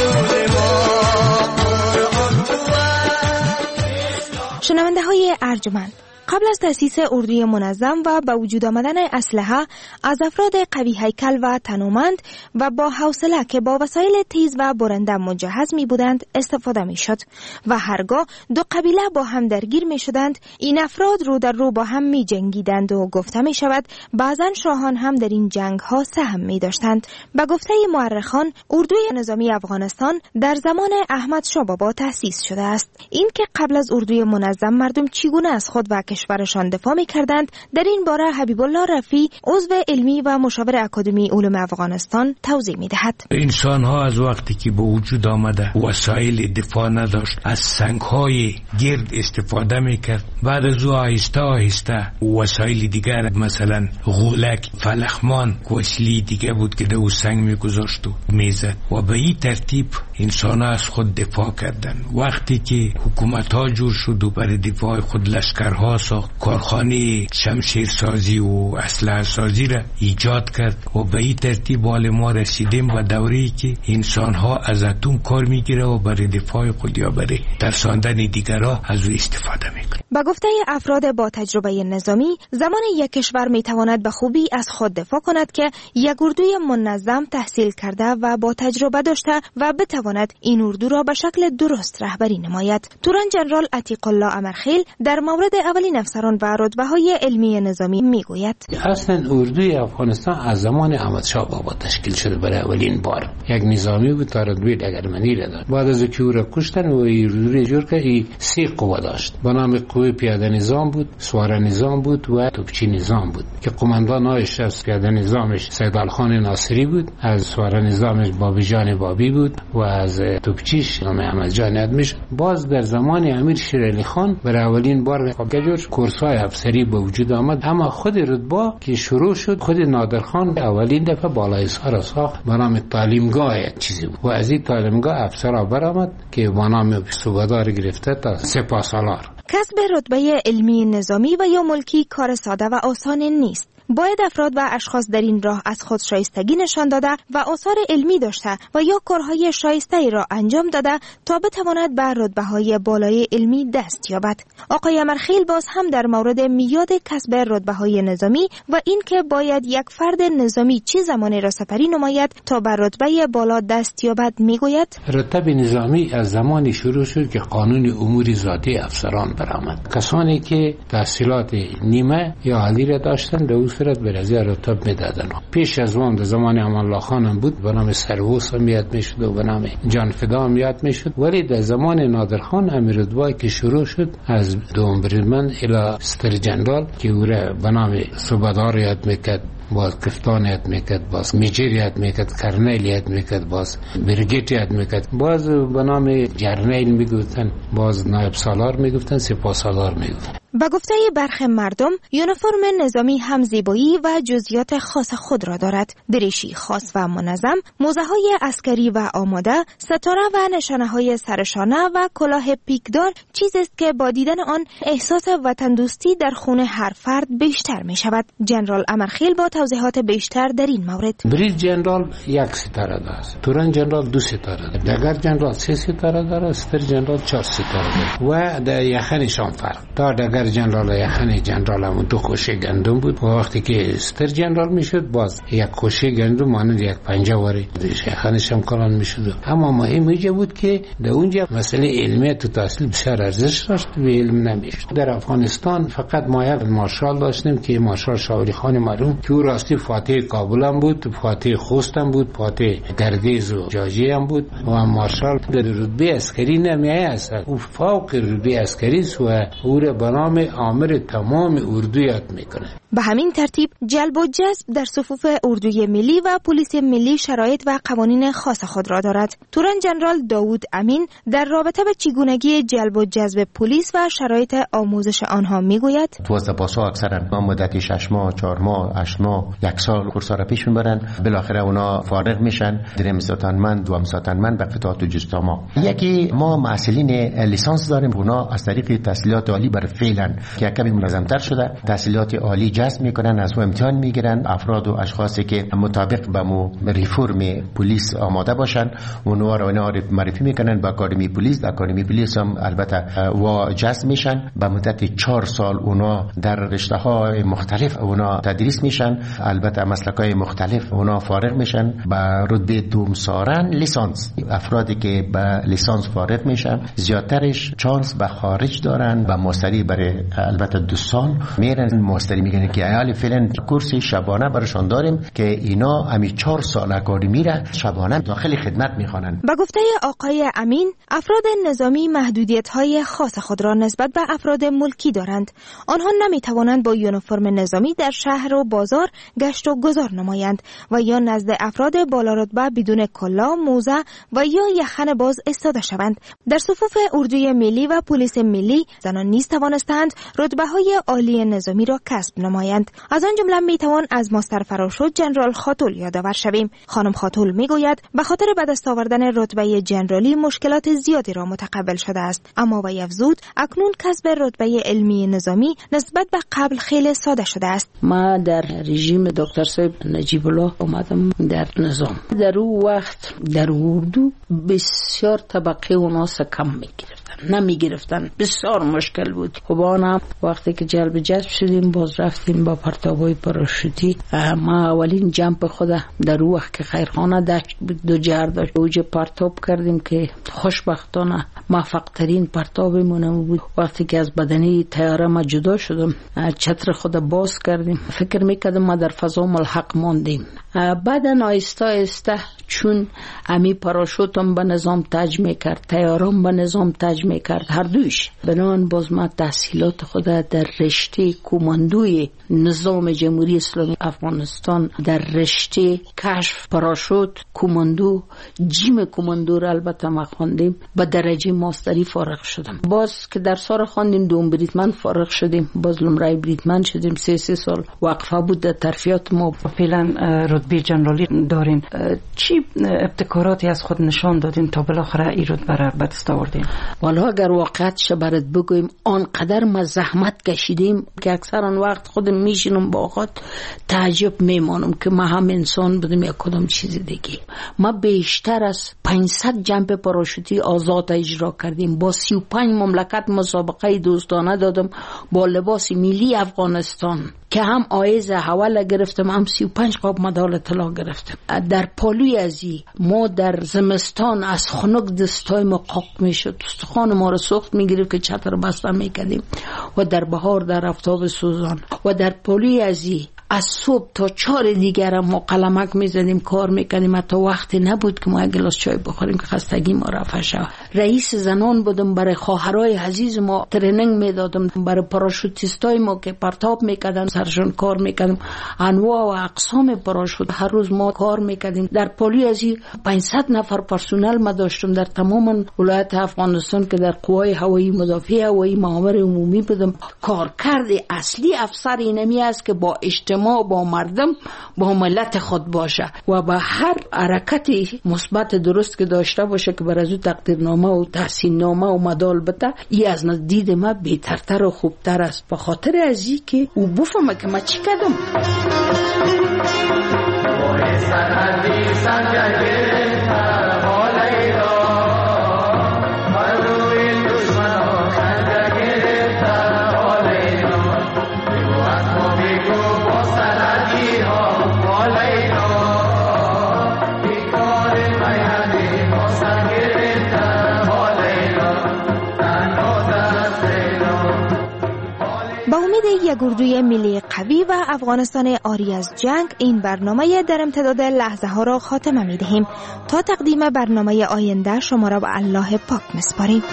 شنونده های ارجمند، قبل از تأسیس اردوی منظم و به وجود آمدن اسلحه، از افراد قوی هیکل و تنومند و با حوصله که با وسایل تیز و برنده مجهز می بودند استفاده می شد و هرگاه دو قبیله با هم درگیر می شدند، این افراد رو در رو با هم می جنگیدند و گفته می شود بعضا شاهان هم در این جنگ ها سهم می داشتند. به گفته مورخان، اردوی نظامی افغانستان در زمان احمد شاه بابا تأسیس شده است. این که قبل از اردوی منظم مردم چگونه از خود و کشورشان دفاع می کردند، در این باره حبیب الله رفیع، عضو علمی و مشاور اکادمی علوم افغانستان توضیح می دهد. انسان ها از وقتی که به وجود آمده وسایل دفاع نداشت، از سنگ های گرد استفاده می کرد. بعد از او آهسته آهسته وسایل دیگر مثلا غولک، فلخمان وسیله دیگه بود که در سنگ می گذاشت و میزد و به این ترتیب انسان ها از خود دفاع کردن. وقتی که حکومت ها جور شد و برای دفاع خود لشکرها ساخت، کارخانه شمشیر سازی و اسلحه سازی را ایجاد کرد و به این ترتیب حال ما رسیدیم به دوره‌ای که انسان ها از اتم کار میگیره و برای دفاع خود یا برای ترساندن دیگرها از او استفاده میکنه. با گفته افراد با تجربه نظامی، زمان یک کشور میتواند به خوبی از خود دفاع کند که یک اردوی منظم تحصیل کرده و با تجربه داشته و بتواند این اردو را به شکل درست رهبری نماید. تورن جنرال عتیق الله امرخیل در مورد اولین افسران و رتبه‌های علمی نظامی میگوید: اصلا اردوی افغانستان از زمان احمد شاه بابا تشکیل شده برای اولین بار. یک نظامی بود تا رتبه دگرمنی را داشت. بعد از اینکه او را کشتن و اردوی جور که ای سه قوه داشت. به نام قوه پیاده نظام بود، سواره نظام بود و توپچی نظام بود که قماندان هایش از پیاده نظامش سیدال خان ناصری بود، از سواره نظامش بابی جان بابی بود و از توپچیش نام احمد جان ادمیش. باز در زمان امیر شیر علی خان برای اولین بار گجور کورس‌های افسری به وجود آمد. اما خود رتبه که شروع شد، خود نادرخان اولین دفعه بالای سر ساخت به نام تعلیمگاه یک چیزی بود و از این تعلیمگاه افسرها برآمد که به نام صوبه‌دار گرفته تا سپاسالار. کسب رتبه علمی نظامی و یا ملکی کار ساده و آسان نیست. باید افراد و اشخاص در این راه از خود شایستگی نشان داده و آثار علمی داشته و یا کارهای شایسته را انجام داده تا بتواند به رتبه‌های بالای علمی دست یابد. آقای امرخیل باز هم در مورد میاد کسب رتبه‌های نظامی و این که باید یک فرد نظامی چه زمانی را سپری نماید تا به رتبه بالا دست یابد میگوید: رتبه نظامی از زمانی شروع شد که قانون امور ذاتی افسران برآمد. کسانی که تحصیلات نیمه یا عالی را داشتند به صورت به رضی رتب میدادن. پیش از اون در زمان امان الله خان هم بود، به نام سروس هم یاد میشد و به نام جان فدا هم یاد میشد. ولی در زمان نادرخان امیر رتبه که شروع شد از دوم بریدمن الی استر جنرال که او را به نام صوبه‌دار یاد میکرد، باز کفتان یاد میکرد، باز میجر یاد میکرد، کرنیل یاد میکرد، باز برگیت یاد میکرد، باز به نام جرنیل میگفتن، باز نایب سالار میگفتن، سپاه سالار میگفتن. با گفته برخی مردم، یونیفرم نظامی هم زیبایی و جزئیات خاص خود را دارد. دریشی خاص و منظم، موزه‌های عسکری و آماده، ستاره و نشانه‌های سرشانه و کلاه پیکدار چیزی است که با دیدن آن احساس وطن دوستی در خون هر فرد بیشتر می شود. جنرال امرخیل با توضیحات بیشتر در این مورد: برید جنرال یک ستاره دارد، تورن جنرال دو ستاره دارد، دگر جنرال سه ستاره دارد، استر جنرال چهار ستاره دارد و در یخنشان فرق. تا دگر جنرال یخنی جنرال هم دو خوشه گندم بود و وقتی که استر جنرال میشد باز یک خوشه گندم مانند یک پنجه واری یخنش هم کلان میشد. اما مهم اینجا بود که در اونجا مسئله علمی تو تحصیل بسیار ارزش داشت و علم نمیشد. در افغانستان فقط ما یک مارشال داشتیم که مارشال شاوری خان مرحوم که او راستی فاتح کابل هم بود، فاتح خوست هم بود، فاتح گردیز و جاجی هم بود و مارشال در رتبه عسکری نمیایه است. او فوق رتبه عسکری است و او را به نام آمر تمام اردو یاد میکنه. به همین ترتیب جلب و جذب در صفوف اردوی ملی و پلیس ملی شرایط و قوانین خاص خود را دارد. تورن جنرال داوود امین در رابطه به چگونگی جلب و جذب پلیس و شرایط آموزش آنها میگوید: تو سپاسا اکثرا مدتی شش ماه، چهار ماه، هشت ماه، یک سال کورسا را پیش میبرن، بالاخره اونا فارغ میشن، دریم ساتنمند، دوم ساتنمند به قطعات و جستاما. یکی ما معسلین لیسانس داریم، اونا از طریق تحصیلات عالی بر فعل میگیرن که کمی منظمتر شده، تحصیلات عالی جذب میکنن، از او امتحان میگیرن. افراد و اشخاصی که مطابق به مو ریفورم پلیس آماده باشن اونها رو معرفی میکنن به اکادمی پلیس. اکادمی پلیس هم البته و جذب میشن. به مدت چهار سال اونها در رشته های مختلف اونها تدریس میشن، البته مسلک های مختلف اونها فارغ میشن. به رتبه دومسارن لیسانس، افرادی که به لیسانس فارغ میشن زیادترش چانس به خارج دارن. به ماستری برای البته دو سال میرن ماستری میگن که حالا فعلا کورس شبانه برشان داریم که اینا همی چهار سال اکادمی را شبانه داخل خدمت میخوانن. به گفته آقای امین، افراد نظامی محدودیت های خاص خود را نسبت به افراد ملکی دارند. آنها نمیتوانند با یونیفرم نظامی در شهر و بازار گشت و گذار نمایند و یا نزد افراد بالا رتبه بدون کلاه، موزه و یا یخن باز استاده شوند. در صفوف اردوی ملی و پلیس ملی زنان نیز توانستند رتبه های عالی نظامی را کسب نمایند. از آن جمله میتوان از ماستر فراشد جنرال خاتول یادآور شویم. خانم خاتول میگوید به خاطر به دست آوردن رتبه جنرالی مشکلات زیادی را متقبل شده است، اما وی افزود اکنون کسب رتبه علمی نظامی نسبت به قبل خیلی ساده شده است. ما در رژیم دکتر صاحب نجیب الله اومدم در نظام. در اون وقت در اردو بسیار طبقه و ناس کم میگرفتن، نمیگرفتن، بسیار مشکل بود. خب آنم وقتی که جلب جذب شدیم باز رفتیم با پرتابای پاراشوتی. ما اولین جمپ خود در اون وقت که خیرخانه داشت دو جهر داشت اوج پرتاب کردیم که خوشبختانه موفق ترین پرتابمون بود. وقتی که از بدنی طیاره ما جدا شدم چتر خود باز کردیم، فکر میکردم ما در فضا ملحق ماندیم. بعدن آیسته آیسته چون امی پاراشوتم به نظام تج میکرد، طیارم به نظام تج میکرد، هر دویش بنان باز ما تحصیلات خود در رشته کماندوی نظام جمهوری اسلامی افغانستان در رشته کشف پاراشوت کماندو جیم کماندو را البته ما خواندیم. به درجه ماستری فارغ شدم. باز که در سال خواندیم دوم بریتمن فارغ شدیم، باز لمرای بریتمن شدیم. سه سه سال وقفه بود در ترفیعات ما. فعلا رتبه جنرالی دارین. چی ابتکاراتی از خود نشان دادین تا بالاخره این رتبه را به دست آوردین؟ والا اگر واقعیتش برات بگویم آنقدر ما زحمت کشیدیم که اکثر آن وقت خودم میشینم با خود تعجب میمانم که ما هم انسان بودیم یا کدام چیز دیگه. ما بیشتر از پانصد جمپ پاراشوتی آزاد اجرا کردیم. با سی و پنج مملکت مسابقه دوستانه دادم با لباس ملی افغانستان که هم آیز حواله گرفتم هم سی و پنج قاب مدال طلا گرفتم. در پالوی ازی ما در زمستان از خنک دستای ما قاق میشد، استخوان ما رو سوخت میگرفت که چتر بسته میکردیم و در بهار در آفتاب سوزان و در پالوی ازی از صبح تا چهار دیگر ما قلمک میزدیم کار میکنیم. حتی وقتی نبود که ما یک گلاس چای بخوریم که خستگی ما رفع شود. رئیس زنان بودم، برای خواهرای عزیز ما ترینینگ میدادم، برای پاراشوتیستای ما که پرتاب میکردن سرشون کار میکردم. انواع و اقسام پاراشوت هر روز ما کار میکردیم. در پالی ازی پانصد نفر پرسونل ما داشتم در تمام ولایت افغانستان که در قوای هوایی مدافع هوایی مامور عمومی بودم. کارکرد اصلی افسر اینمی است که با اجتماع با مردم با ملت خود باشه و با هر حرکتی مثبت درست که داشته باشه که بر از او تقدیرنامه و تحسین نامه و مدال بده. ای از دید ما بهترتر و خوبتر است، به خاطر ازی که او بفهمه که ما چی کردم. یک اردوی ملی قوی و افغانستان عاری از جنگ این برنامه در امتداد لحظه ها را خاتمه می دهیم. تا تقدیم برنامه آینده شما را به الله پاک می‌سپاریم.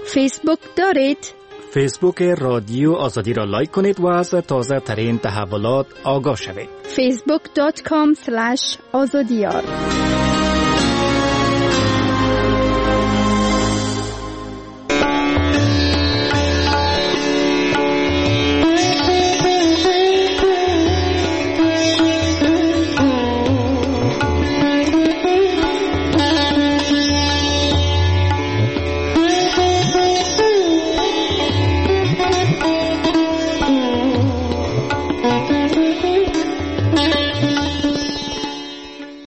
فیسبوک دارید؟ فیسبوک رادیو آزادی را لایک کنید و از تازه ترین تحولات آگاه شوید. فیسبوک دات کام سلش آزادیار